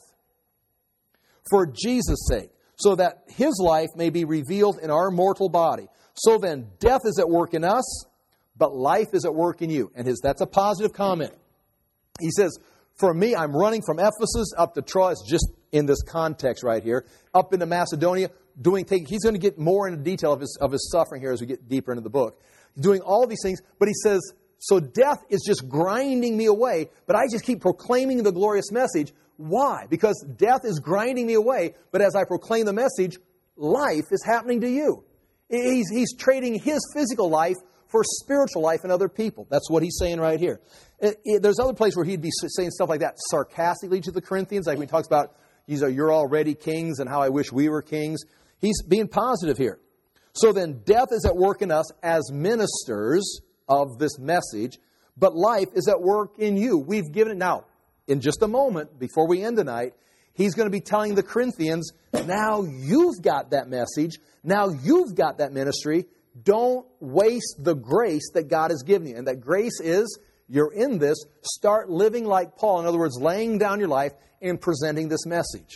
for Jesus' sake, so that His life may be revealed in our mortal body. So then, death is at work in us, but life is at work in you. And his that's a positive comment. He says, for me, I'm running from Ephesus up to Troas, just in this context right here, up into Macedonia, doing. Take, he's going to get more into detail of his, of his suffering here as we get deeper into the book. He's doing all these things, but he says, so death is just grinding me away, but I just keep proclaiming the glorious message. Why? Because death is grinding me away, but as I proclaim the message, life is happening to you. He's, he's trading his physical life for spiritual life in other people. That's what he's saying right here. It, it, there's other places where he'd be saying stuff like that sarcastically to the Corinthians, like when he talks about, he's a, you're already kings and how I wish we were kings. He's being positive here. So then death is at work in us as ministers of this message, but life is at work in you. We've given it now. In just a moment, before we end tonight, he's going to be telling the Corinthians, now you've got that message. Now you've got that ministry. Don't waste the grace that God has given you. And that grace is, you're in this, start living like Paul. In other words, laying down your life and presenting this message.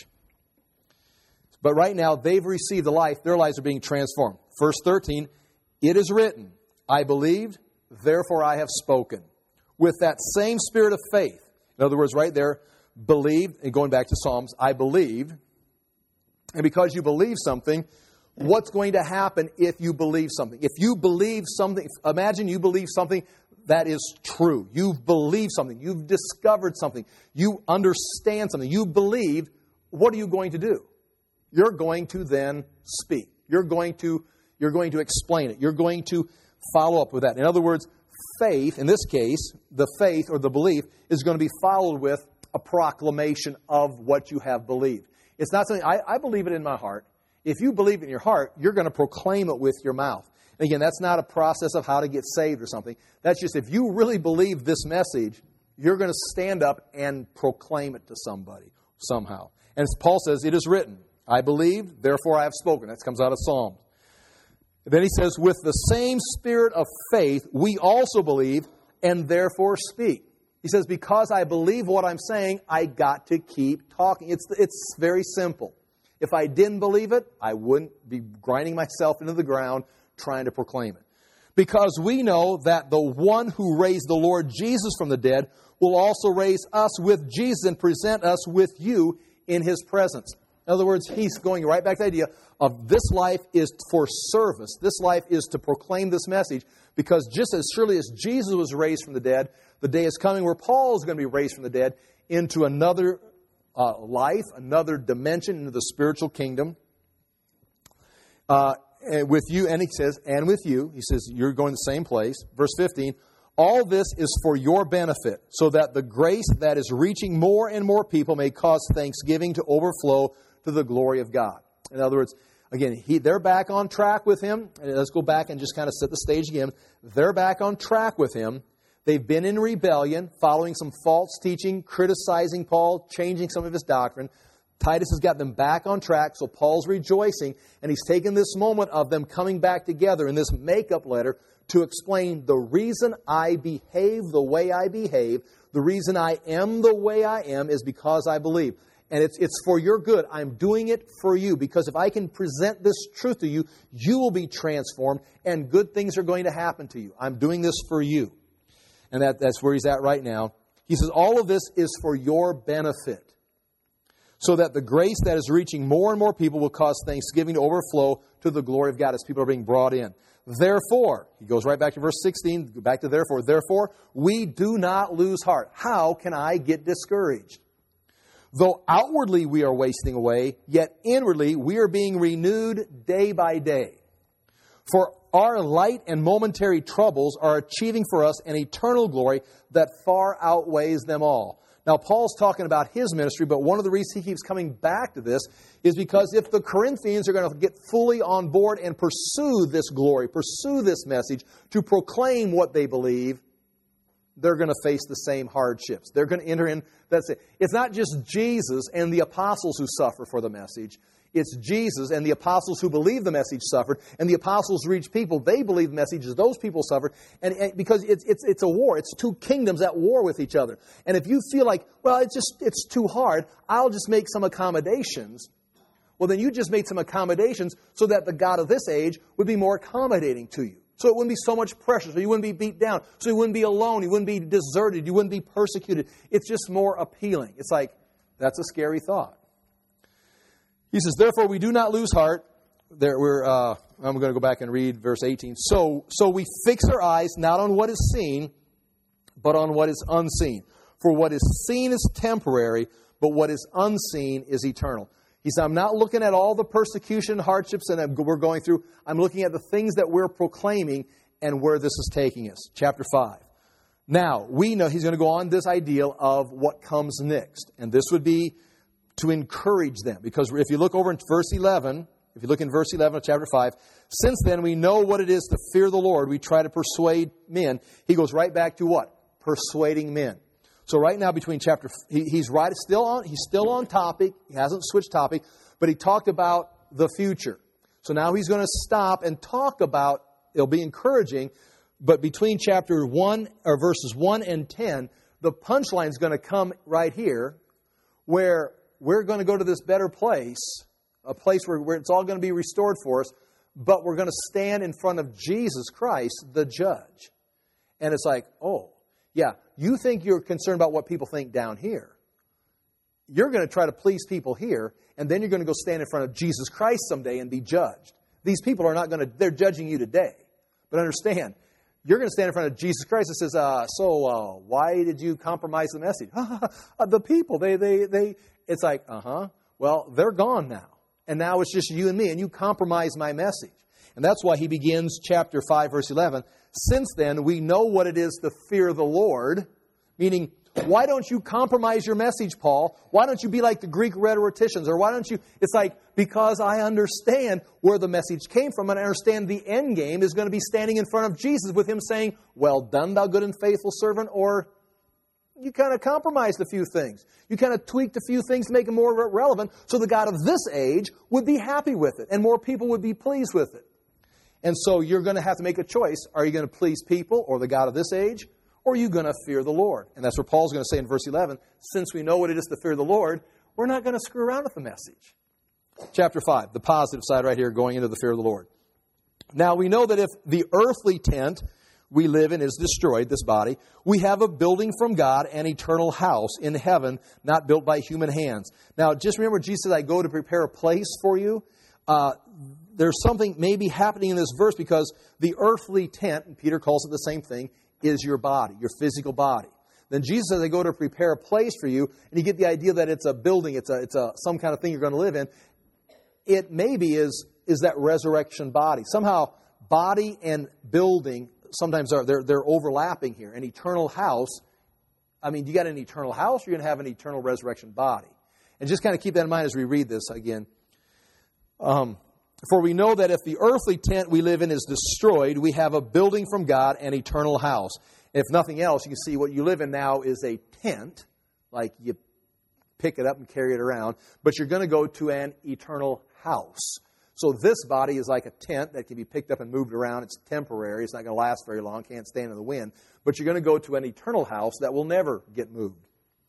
But right now, they've received the life. Their lives are being transformed. Verse thirteen, it is written, I believed, therefore I have spoken. With that same spirit of faith. In other words, right there, believed, and going back to Psalms, I believed. And because you believe something, what's going to happen if you believe something? If you believe something, imagine you believe something that is true. You've believed something. You've discovered something. You understand something. You believe. What are you going to do? You're going to then speak. You're going to, you're going to explain it. You're going to follow up with that. In other words, faith, in this case, the faith or the belief is going to be followed with a proclamation of what you have believed. It's not something, I, I believe it in my heart. If you believe it in your heart, you're going to proclaim it with your mouth. And again, that's not a process of how to get saved or something. That's just if you really believe this message, you're going to stand up and proclaim it to somebody somehow. And as Paul says, it is written, I believe, therefore I have spoken. That comes out of Psalms. Then he says, with the same spirit of faith, we also believe and therefore speak. He says, because I believe what I'm saying, I got to keep talking. It's, it's very simple. If I didn't believe it, I wouldn't be grinding myself into the ground trying to proclaim it. Because we know that the one who raised the Lord Jesus from the dead will also raise us with Jesus and present us with you in His presence. In other words, he's going right back to the idea of this life is for service. This life is to proclaim this message, because just as surely as Jesus was raised from the dead, the day is coming where Paul is going to be raised from the dead into another uh, life, another dimension, into the spiritual kingdom. Uh, and with you, and he says, and with you, he says, you're going the same place. Verse fifteen, all this is for your benefit, so that the grace that is reaching more and more people may cause thanksgiving to overflow to the glory of God. In other words, again, he, they're back on track with him. And let's go back and just kind of set the stage again. They're back on track with him. They've been in rebellion, following some false teaching, criticizing Paul, changing some of his doctrine. Titus has got them back on track, so Paul's rejoicing, and he's taken this moment of them coming back together in this makeup letter to explain the reason I behave the way I behave, the reason I am the way I am is because I believe. And it's it's for your good. I'm doing it for you, because if I can present this truth to you, you will be transformed and good things are going to happen to you. I'm doing this for you. And that, that's where he's at right now. He says, all of this is for your benefit, so that the grace that is reaching more and more people will cause thanksgiving to overflow to the glory of God as people are being brought in. Therefore, he goes right back to verse sixteen, back to therefore. Therefore, we do not lose heart. How can I get discouraged? Though outwardly we are wasting away, yet inwardly we are being renewed day by day. For our light and momentary troubles are achieving for us an eternal glory that far outweighs them all. Now, Paul's talking about his ministry, but one of the reasons he keeps coming back to this is because if the Corinthians are going to get fully on board and pursue this glory, pursue this message, to proclaim what they believe, they're going to face the same hardships. They're going to enter in, that's it. It's not just Jesus and the apostles who suffer for the message. It's Jesus and the apostles who believe the message suffered, and the apostles reach people. They believe the message as those people suffered, and, and because it's it's it's a war. It's two kingdoms at war with each other. And if you feel like, well, it's just it's too hard, I'll just make some accommodations. Well, then you just made some accommodations so that the God of this age would be more accommodating to you. So it wouldn't be so much pressure, so you wouldn't be beat down, so you wouldn't be alone, you wouldn't be deserted, you wouldn't be persecuted. It's just more appealing. It's like, that's a scary thought. He says, therefore we do not lose heart. There, we're, uh, I'm going to go back and read verse eighteen. So, so we fix our eyes not on what is seen, but on what is unseen. For what is seen is temporary, but what is unseen is eternal. He said, I'm not looking at all the persecution, hardships that we're going through. I'm looking at the things that we're proclaiming and where this is taking us. Chapter five. Now, we know he's going to go on this ideal of what comes next. And this would be to encourage them. Because if you look over in verse eleven, if you look in verse eleven of chapter five, since then we know what it is to fear the Lord. We try to persuade men. He goes right back to what? Persuading men. So right now between chapter, he, he's right, still on, he's still on topic. He hasn't switched topic, but he talked about the future. So now he's going to stop and talk about, it'll be encouraging, but between chapter one, or verses one and ten, the punchline is going to come right here, where we're going to go to this better place, a place where, where it's all going to be restored for us, but we're going to stand in front of Jesus Christ, the judge. And it's like, oh, yeah, you think you're concerned about what people think down here. You're going to try to please people here, and then you're going to go stand in front of Jesus Christ someday and be judged. These people are not going to, they're judging you today. But understand, you're going to stand in front of Jesus Christ and says, uh, so uh, why did you compromise the message? The people, they, they, they, it's like, uh-huh, well, they're gone now. And now it's just you and me, and you compromise my message. And that's why he begins chapter five, verse eleven. Since then, we know what it is to fear the Lord. Meaning, why don't you compromise your message, Paul? Why don't you be like the Greek rhetoricians? Or why don't you... It's like, because I understand where the message came from, and I understand the end game is going to be standing in front of Jesus with him saying, well done, thou good and faithful servant. Or you kind of compromised a few things. You kind of tweaked a few things to make them more re- relevant so the God of this age would be happy with it and more people would be pleased with it. And so you're going to have to make a choice. Are you going to please people or the God of this age? Or are you going to fear the Lord? And that's what Paul's going to say in verse eleven. Since we know what it is to fear the Lord, we're not going to screw around with the message. Chapter five, the positive side right here, going into the fear of the Lord. Now we know that if the earthly tent, we live in is destroyed, this body, we have a building from God, an eternal house in heaven, not built by human hands. Now, just remember, Jesus said, I go to prepare a place for you. Uh, there's something maybe happening in this verse because the earthly tent, and Peter calls it the same thing, is your body, your physical body. Then Jesus says, I go to prepare a place for you, and you get the idea that it's a building, it's a, it's a some kind of thing you're going to live in. It maybe is, is that resurrection body. Somehow, body and building sometimes are they're they're overlapping here. An eternal house. I mean, you got an eternal house, or you're going to have an eternal resurrection body. And just kind of keep that in mind as we read this again. Um, For we know that if the earthly tent we live in is destroyed, we have a building from God, an eternal house. If nothing else, you can see what you live in now is a tent, like you pick it up and carry it around, but you're going to go to an eternal house. So this body is like a tent that can be picked up and moved around. It's temporary. It's not going to last very long. Can't stand in the wind. But you're going to go to an eternal house that will never get moved.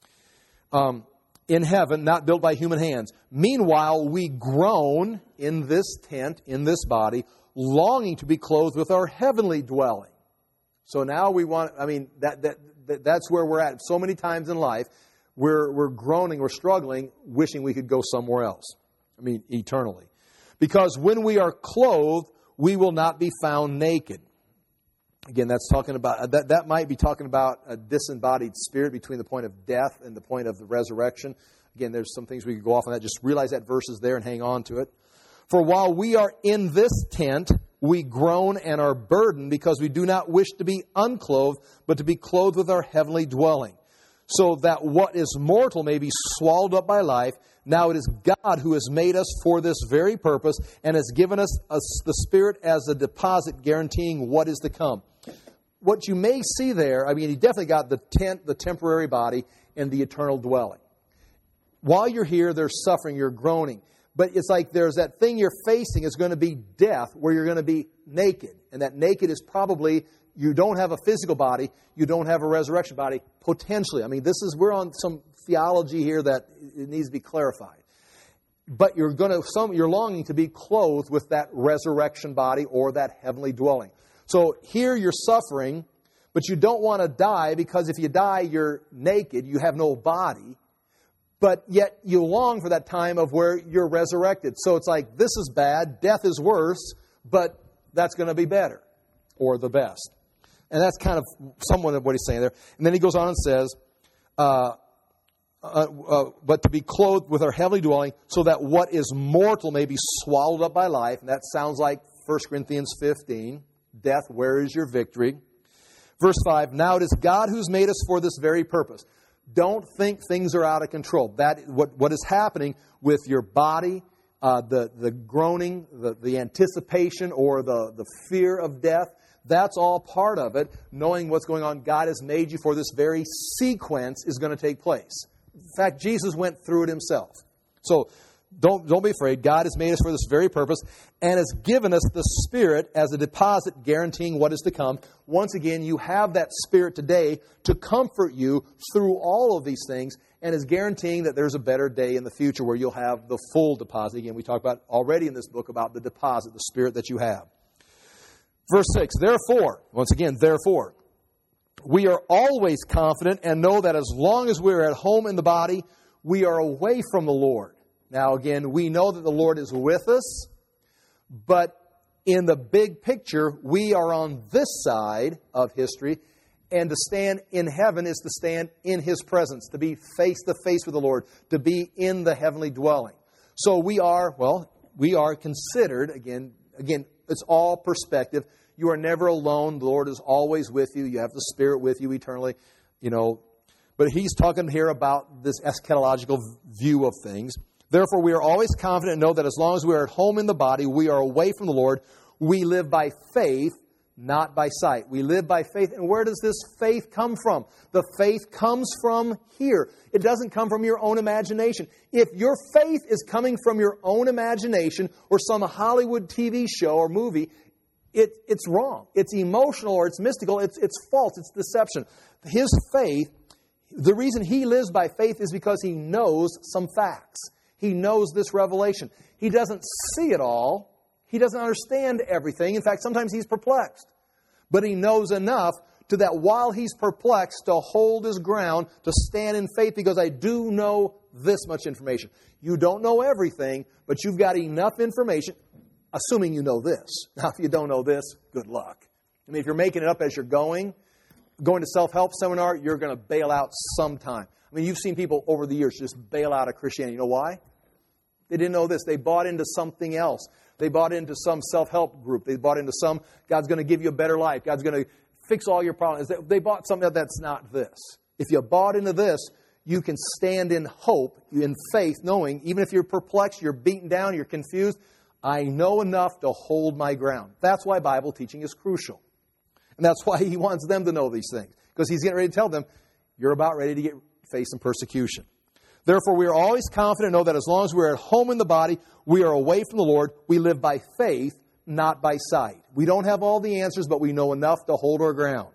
Um, in heaven, not built by human hands. Meanwhile, we groan in this tent, in this body, longing to be clothed with our heavenly dwelling. So now we want, I mean, that, that, that that's where we're at. So many times in life, we're, we're groaning, we're struggling, wishing we could go somewhere else. I mean, eternally. Because when we are clothed, we will not be found naked. Again, that's talking about, that, that might be talking about a disembodied spirit between the point of death and the point of the resurrection. Again, there's some things we could go off on that. Just realize that verse is there and hang on to it. For while we are in this tent, we groan and are burdened because we do not wish to be unclothed, but to be clothed with our heavenly dwelling. So that what is mortal may be swallowed up by life. Now it is God who has made us for this very purpose and has given us a, the Spirit as a deposit guaranteeing what is to come. What you may see there, I mean, you definitely got the tent, the temporary body, and the eternal dwelling. While you're here, there's suffering, you're groaning. But it's like there's that thing you're facing is going to be death, where you're going to be naked. And that naked is probably, you don't have a physical body, you don't have a resurrection body, potentially. I mean, this is, we're on some theology here that it needs to be clarified. But you're going to, some, you're longing to be clothed with that resurrection body or that heavenly dwelling. So here you're suffering, but you don't want to die, because if you die, you're naked, you have no body. But yet you long for that time of where you're resurrected. So it's like, this is bad, death is worse, but that's going to be better, or the best. And that's kind of somewhat of what he's saying there. And then he goes on and says, uh, uh, uh, but to be clothed with our heavenly dwelling, so that what is mortal may be swallowed up by life. And that sounds like First Corinthians fifteen. Death, where is your victory? Verse five, now it is God who's made us for this very purpose. Don't think things are out of control. That what, what is happening with your body, uh, the, the groaning, the, the anticipation, or the, the fear of death, that's all part of it. Knowing what's going on, God has made you for this very sequence is going to take place. In fact, Jesus went through it himself. So don't, don't be afraid. God has made us for this very purpose and has given us the Spirit as a deposit guaranteeing what is to come. Once again, you have that Spirit today to comfort you through all of these things, and is guaranteeing that there's a better day in the future where you'll have the full deposit. Again, we talked about already in this book about the deposit, the Spirit that you have. Verse six, therefore, once again, therefore, we are always confident and know that as long as we're at home in the body, we are away from the Lord. Now, again, we know that the Lord is with us, but in the big picture, we are on this side of history, and to stand in heaven is to stand in His presence, to be face to face with the Lord, to be in the heavenly dwelling. So we are, well, we are considered, again, again, it's all perspective. You are never alone. The Lord is always with you. You have the Spirit with you eternally, you know. But he's talking here about this eschatological view of things. Therefore, we are always confident and know that as long as we are at home in the body, we are away from the Lord. We live by faith, not by sight. We live by faith. And where does this faith come from? The faith comes from here. It doesn't come from your own imagination. If your faith is coming from your own imagination or some Hollywood T V show or movie, it, it's wrong. It's emotional or it's mystical. It's, it's false. It's deception. His faith, the reason he lives by faith is because he knows some facts. He knows this revelation. He doesn't see it all. He doesn't understand everything. In fact, sometimes he's perplexed. But he knows enough to that while he's perplexed, to hold his ground, to stand in faith, because I do know this much information. You don't know everything, but you've got enough information, assuming you know this. Now, if you don't know this, good luck. I mean, if you're making it up as you're going, going to self-help seminar, you're going to bail out sometime. I mean, you've seen people over the years just bail out of Christianity. You know why? They didn't know this. They bought into something else. They bought into some self-help group. They bought into some, God's going to give you a better life. God's going to fix all your problems. They bought something that's not this. If you bought into this, you can stand in hope, in faith, knowing, even if you're perplexed, you're beaten down, you're confused, I know enough to hold my ground. That's why Bible teaching is crucial. And that's why he wants them to know these things. Because he's getting ready to tell them, you're about ready to get face some persecution. Therefore, we are always confident to know that as long as we're at home in the body, we are away from the Lord. We live by faith, not by sight. We don't have all the answers, but we know enough to hold our ground.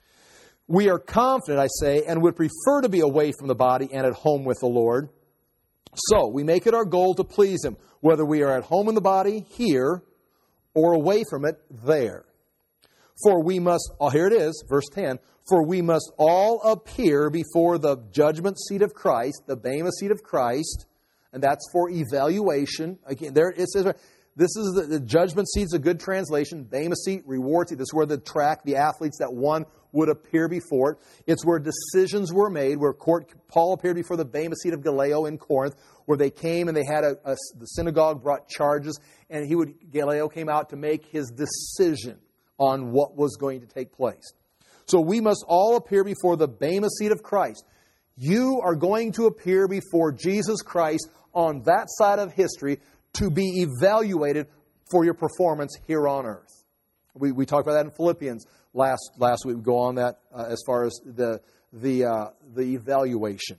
We are confident, I say, and would prefer to be away from the body and at home with the Lord. So, we make it our goal to please Him, whether we are at home in the body, here, or away from it, there. For we must, oh, here it is, verse ten, for we must all appear before the judgment seat of Christ, the Bema seat of Christ, and that's for evaluation. Again, there it says, this is the, the judgment seat is a good translation. Bema seat, reward seat. This is where the track, the athletes that won would appear before it. It's where decisions were made, where court, Paul appeared before the Bema seat of Gallio in Corinth, where they came and they had a, a the synagogue brought charges, and he would Gallio came out to make his decision on what was going to take place. So we must all appear before the Bema seat of Christ. You are going to appear before Jesus Christ on that side of history to be evaluated for your performance here on earth. We, we talked about that in Philippians last last week. We go on that uh, as far as the the uh, the evaluation.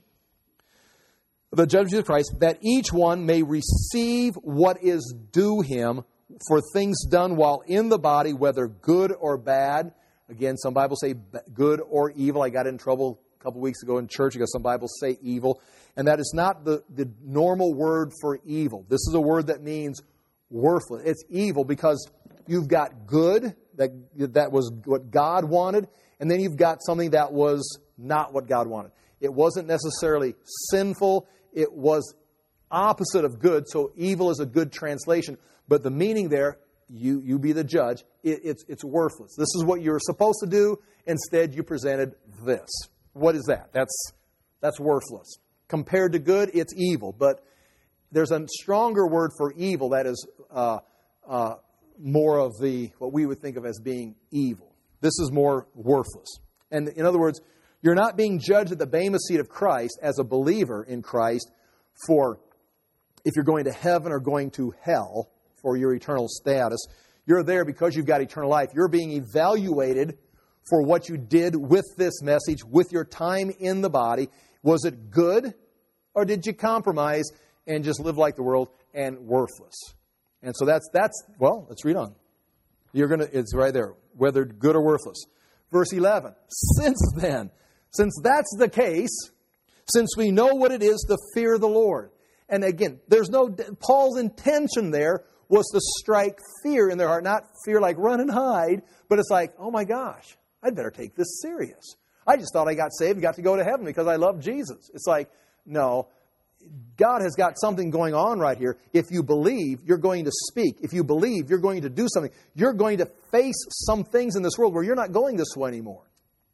The judgment of Christ, that each one may receive what is due him for things done while in the body, whether good or bad. Again, some Bibles say good or evil. I got in trouble a couple weeks ago in church because some Bibles say evil. And that is not the, the normal word for evil. This is a word that means worthless. It's evil because you've got good, that, that was what God wanted, and then you've got something that was not what God wanted. It wasn't necessarily sinful. It was opposite of good, so evil is a good translation. But the meaning there, you you be the judge, it, it's it's worthless. This is what you're supposed to do. Instead, you presented this. What is that? That's that's worthless. Compared to good, it's evil. But there's a stronger word for evil that is uh, uh, more of the what we would think of as being evil. This is more worthless. And in other words, you're not being judged at the Bema seat of Christ as a believer in Christ for if you're going to heaven or going to hell for your eternal status. You're there because you've got eternal life. You're being evaluated for what you did with this message, with your time in the body. Was it good, or did you compromise and just live like the world and worthless? And so that's, that's well, let's read on. You're gonna, it's right there, whether good or worthless. Verse eleven, since then, since that's the case, since we know what it is to fear the Lord. And again, there's no, Paul's intention there was to strike fear in their heart. Not fear like run and hide, but it's like, oh my gosh, I'd better take this serious. I just thought I got saved and got to go to heaven because I love Jesus. It's like, no, God has got something going on right here. If you believe, you're going to speak. If you believe, you're going to do something. You're going to face some things in this world where you're not going this way anymore.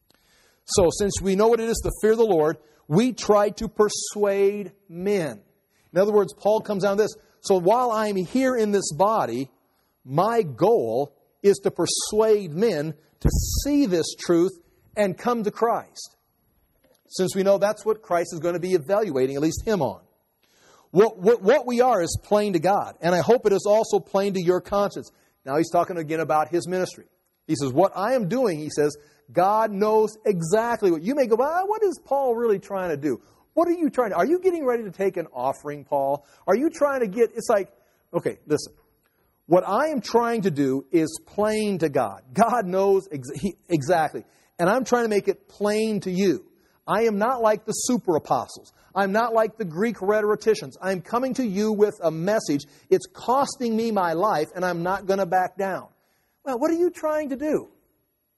So since we know what it is to fear the Lord, we try to persuade men. In other words, Paul comes down to this. So while I'm here in this body, my goal is to persuade men to see this truth and come to Christ. Since we know that's what Christ is going to be evaluating, at least Him on. What, what, what we are is plain to God, and I hope it is also plain to your conscience. Now he's talking again about His ministry. He says, what I am doing, he says, God knows exactly what. You may go, well, what is Paul really trying to do? What are you trying to, are you getting ready to take an offering, Paul? Are you trying to get, it's like, okay, listen. What I am trying to do is plain to God. God knows ex- he, exactly. And I'm trying to make it plain to you. I am not like the super apostles. I'm not like the Greek rhetoricians. I'm coming to you with a message. It's costing me my life, and I'm not going to back down. Well, what are you trying to do?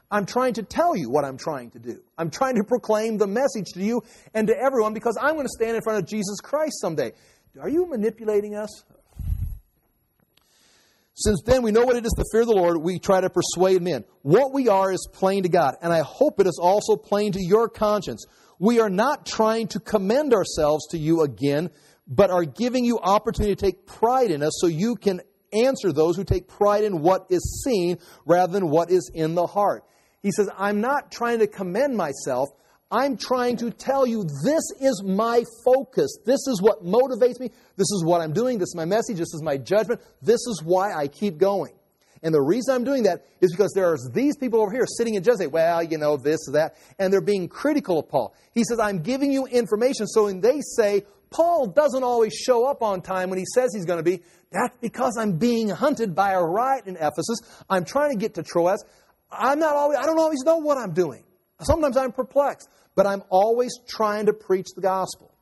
I'm trying to tell you what I'm trying to do. I'm trying to proclaim the message to you and to everyone because I'm going to stand in front of Jesus Christ someday. Are you manipulating us? Since then we know what it is to fear the Lord, we try to persuade men. What we are is plain to God, and I hope it is also plain to your conscience. We are not trying to commend ourselves to you again, but are giving you opportunity to take pride in us so you can answer those who take pride in what is seen rather than what is in the heart. He says, I'm not trying to commend myself. I'm trying to tell you this is my focus. This is what motivates me. This is what I'm doing. This is my message. This is my judgment. This is why I keep going. And the reason I'm doing that is because there are these people over here sitting and just say, well, you know, this, that, and they're being critical of Paul. He says, I'm giving you information. So when they say, Paul doesn't always show up on time when he says he's going to be, that's because I'm being hunted by a riot in Ephesus. I'm trying to get to Troas. I'm not always, I don't always know what I'm doing. Sometimes I'm perplexed, but I'm always trying to preach the gospel.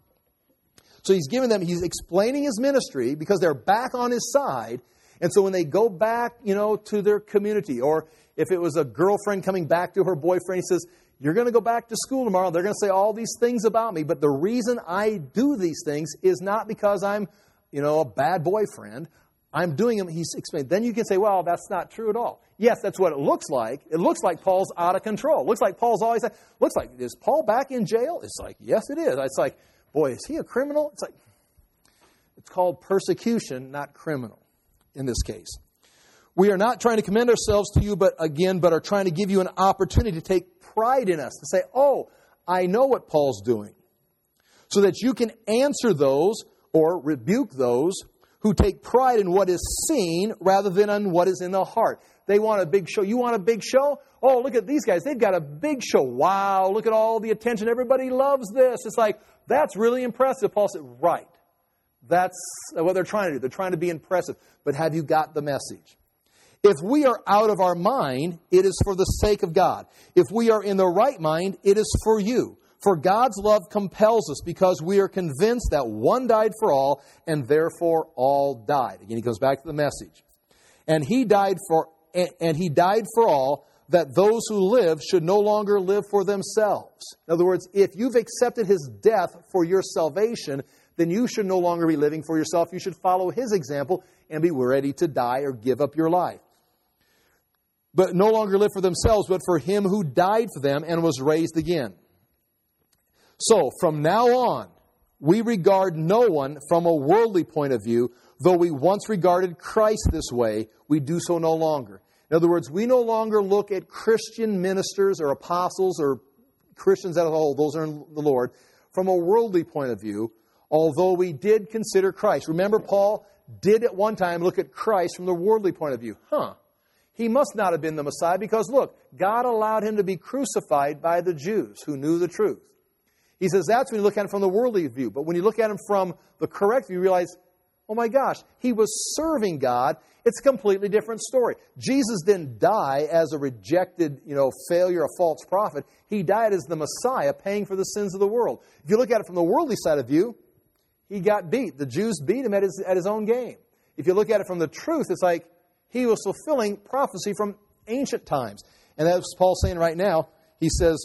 So he's giving them, he's explaining his ministry because they're back on his side. And so when they go back, you know, to their community, or if it was a girlfriend coming back to her boyfriend, he says, you're going to go back to school tomorrow. They're going to say all these things about me. But the reason I do these things is not because I'm, you know, a bad boyfriend. I'm doing them, he's explained. Then you can say, well, that's not true at all. Yes, that's what it looks like. It looks like Paul's out of control. It looks like Paul's always, looks like, is Paul back in jail? It's like, yes, it is. It's like, boy, is he a criminal? It's like, it's called persecution, not criminal in this case. We are not trying to commend ourselves to you, but again, but are trying to give you an opportunity to take pride in us, to say, oh, I know what Paul's doing, so that you can answer those or rebuke those who take pride in what is seen rather than on what is in the heart. They want a big show. You want a big show? Oh, look at these guys. They've got a big show. Wow, look at all the attention. Everybody loves this. It's like, that's really impressive. Paul said, right. That's what they're trying to do. They're trying to be impressive. But have you got the message? If we are out of our mind, it is for the sake of God. If we are in the right mind, it is for you. For God's love compels us because we are convinced that one died for all and therefore all died. Again, he goes back to the message. And he died for and he died for all, that those who live should no longer live for themselves. In other words, if you've accepted his death for your salvation, then you should no longer be living for yourself. You should follow his example and be ready to die or give up your life. But no longer live for themselves, but for him who died for them and was raised again. So, from now on, we regard no one from a worldly point of view. Though we once regarded Christ this way, we do so no longer. In other words, we no longer look at Christian ministers or apostles or Christians as a whole, those are in the Lord, from a worldly point of view, although we did consider Christ. Remember, Paul did at one time look at Christ from the worldly point of view. Huh. He must not have been the Messiah because, look, God allowed him to be crucified by the Jews who knew the truth. He says that's when you look at him from the worldly view. But when you look at him from the correct view, you realize, oh my gosh, he was serving God. It's a completely different story. Jesus didn't die as a rejected, you know, failure, a false prophet. He died as the Messiah, paying for the sins of the world. If you look at it from the worldly side of view, he got beat. The Jews beat him at his, at his own game. If you look at it from the truth, it's like he was fulfilling prophecy from ancient times. And that's Paul saying right now. He says,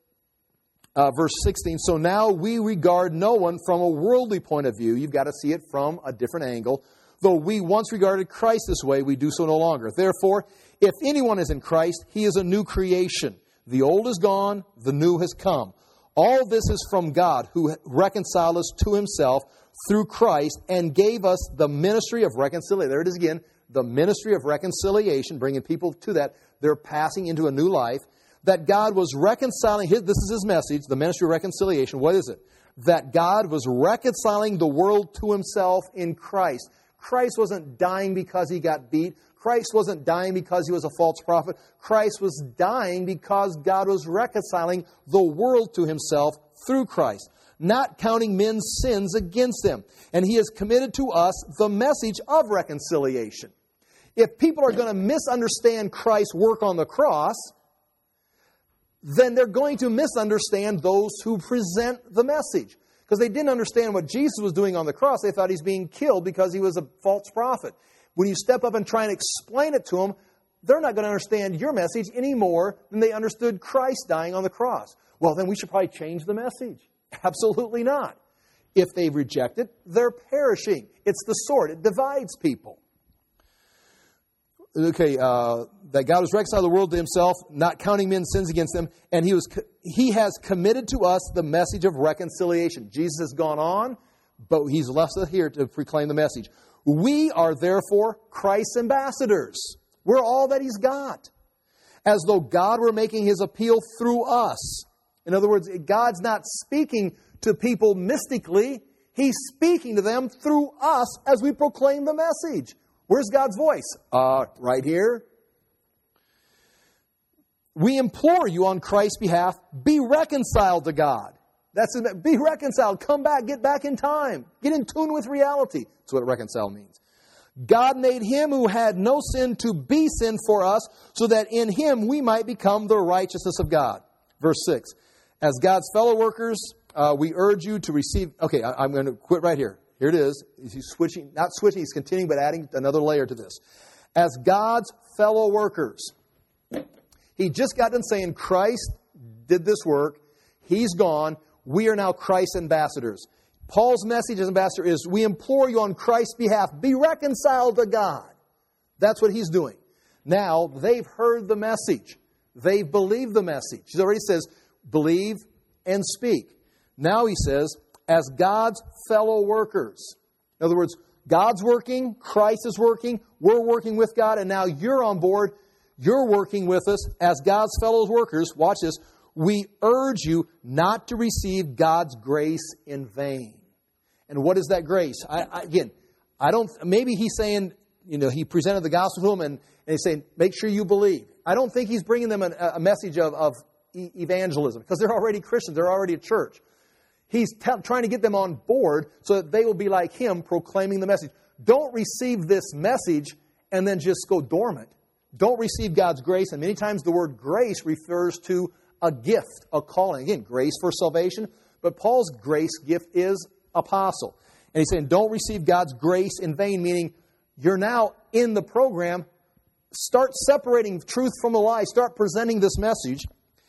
Uh, verse sixteen, so now we regard no one from a worldly point of view. You've got to see it from a different angle. Though we once regarded Christ this way, we do so no longer. Therefore, if anyone is in Christ, he is a new creation. The old is gone, the new has come. All this is from God, who reconciled us to himself through Christ and gave us the ministry of reconciliation. There it is again, the ministry of reconciliation, bringing people to that. They're passing into a new life. That God was reconciling, his, this is his message, the ministry of reconciliation. What is it? That God was reconciling the world to himself in Christ. Christ wasn't dying because he got beat. Christ wasn't dying because he was a false prophet. Christ was dying because God was reconciling the world to himself through Christ, not counting men's sins against them. And he has committed to us the message of reconciliation. If people are going to misunderstand Christ's work on the cross, then they're going to misunderstand those who present the message. Because they didn't understand what Jesus was doing on the cross. They thought he's being killed because he was a false prophet. When you step up and try and explain it to them, they're not going to understand your message any more than they understood Christ dying on the cross. Well, then we should probably change the message. Absolutely not. If they reject it, they're perishing. It's the sword. It divides people. Okay, uh, that God has reconciled the world to himself, not counting men's sins against them, and he was he has committed to us the message of reconciliation. Jesus has gone on, but he's left us here to proclaim the message. We are therefore Christ's ambassadors. We're all that he's got. As though God were making his appeal through us. In other words, God's not speaking to people mystically. He's speaking to them through us as we proclaim the message. Where's God's voice? Uh, right here. We implore you on Christ's behalf, be reconciled to God. That's it. Be reconciled. Come back. Get back in time. Get in tune with reality. That's what reconcile means. God made him who had no sin to be sin for us, so that in him we might become the righteousness of God. Verse six. As God's fellow workers, uh, we urge you to receive... Okay, I, I'm going to quit right here. Here it is. He's switching, not switching, he's continuing, but adding another layer to this. As God's fellow workers. He just got done saying Christ did this work. He's gone. We are now Christ's ambassadors. Paul's message as ambassador is, we implore you on Christ's behalf, be reconciled to God. That's what he's doing. Now, they've heard the message. They've believed the message. He already says, believe and speak. Now he says, as God's fellow workers. In other words, God's working, Christ is working, we're working with God, and now you're on board. You're working with us as God's fellow workers. Watch this. We urge you not to receive God's grace in vain. And what is that grace? I, I, again, I don't. Maybe he's saying, you know, he presented the gospel to them, and, and he's saying, make sure you believe. I don't think he's bringing them a, a message of, of evangelism, because they're already Christians. They're already a church. He's t- trying to get them on board so that they will be like him, proclaiming the message. Don't receive this message and then just go dormant. Don't receive God's grace. And many times the word grace refers to a gift, a calling. Again, grace for salvation. But Paul's grace gift is apostle. And he's saying, don't receive God's grace in vain, meaning you're now in the program. Start separating truth from a lie. Start presenting this message.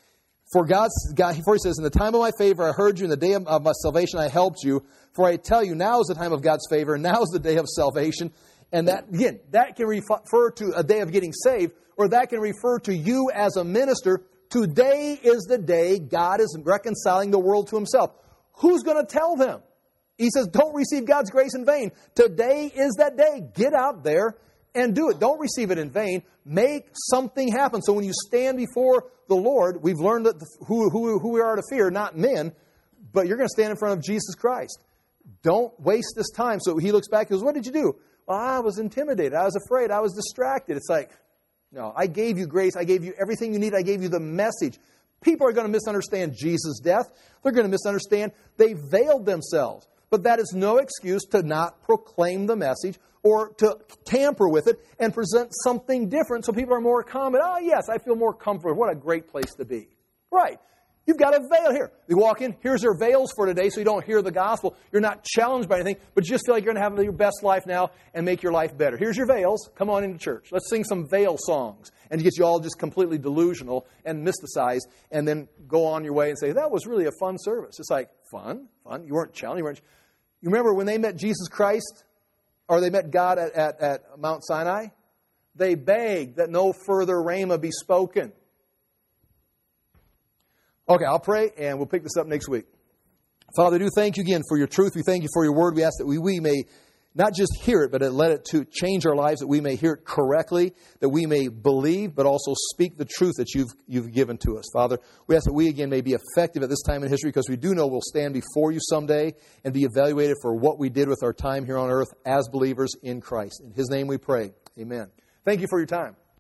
For God's, God, for he says, in the time of my favor I heard you, in the day of, of my salvation I helped you. For I tell you, now is the time of God's favor, now is the day of salvation. And that, again, that can refer to a day of getting saved, or that can refer to you as a minister. Today is the day God is reconciling the world to himself. Who's going to tell them? He says, don't receive God's grace in vain. Today is that day. Get out there and do it. Don't receive it in vain. Make something happen. So when you stand before the Lord, we've learned that the, who, who, who we are to fear, not men, but you're going to stand in front of Jesus Christ. Don't waste this time. So he looks back and goes, what did you do? Well, I was intimidated. I was afraid. I was distracted. It's like, no, I gave you grace. I gave you everything you need. I gave you the message. People are going to misunderstand Jesus' death. They're going to misunderstand. They veiled themselves. But that is no excuse to not proclaim the message or to tamper with it and present something different so people are more common. Oh, yes, I feel more comfortable. What a great place to be. Right. You've got a veil here. You walk in, here's your veils for today so you don't hear the gospel. You're not challenged by anything, but you just feel like you're going to have your best life now and make your life better. Here's your veils. Come on into church. Let's sing some veil songs and get you all just completely delusional and mysticized and then go on your way and say, that was really a fun service. It's like, fun? Fun? You weren't challenged. You, weren't... you remember when they met Jesus Christ or they met God at, at, at Mount Sinai? They begged that no further rhema be spoken. Okay, I'll pray, and we'll pick this up next week. Father, do thank you again for your truth. We thank you for your word. We ask that we, we may not just hear it, but let it to change our lives, that we may hear it correctly, that we may believe, but also speak the truth that you've, you've given to us. Father, we ask that we again may be effective at this time in history, because we do know we'll stand before you someday and be evaluated for what we did with our time here on earth as believers in Christ. In his name we pray. Amen. Thank you for your time.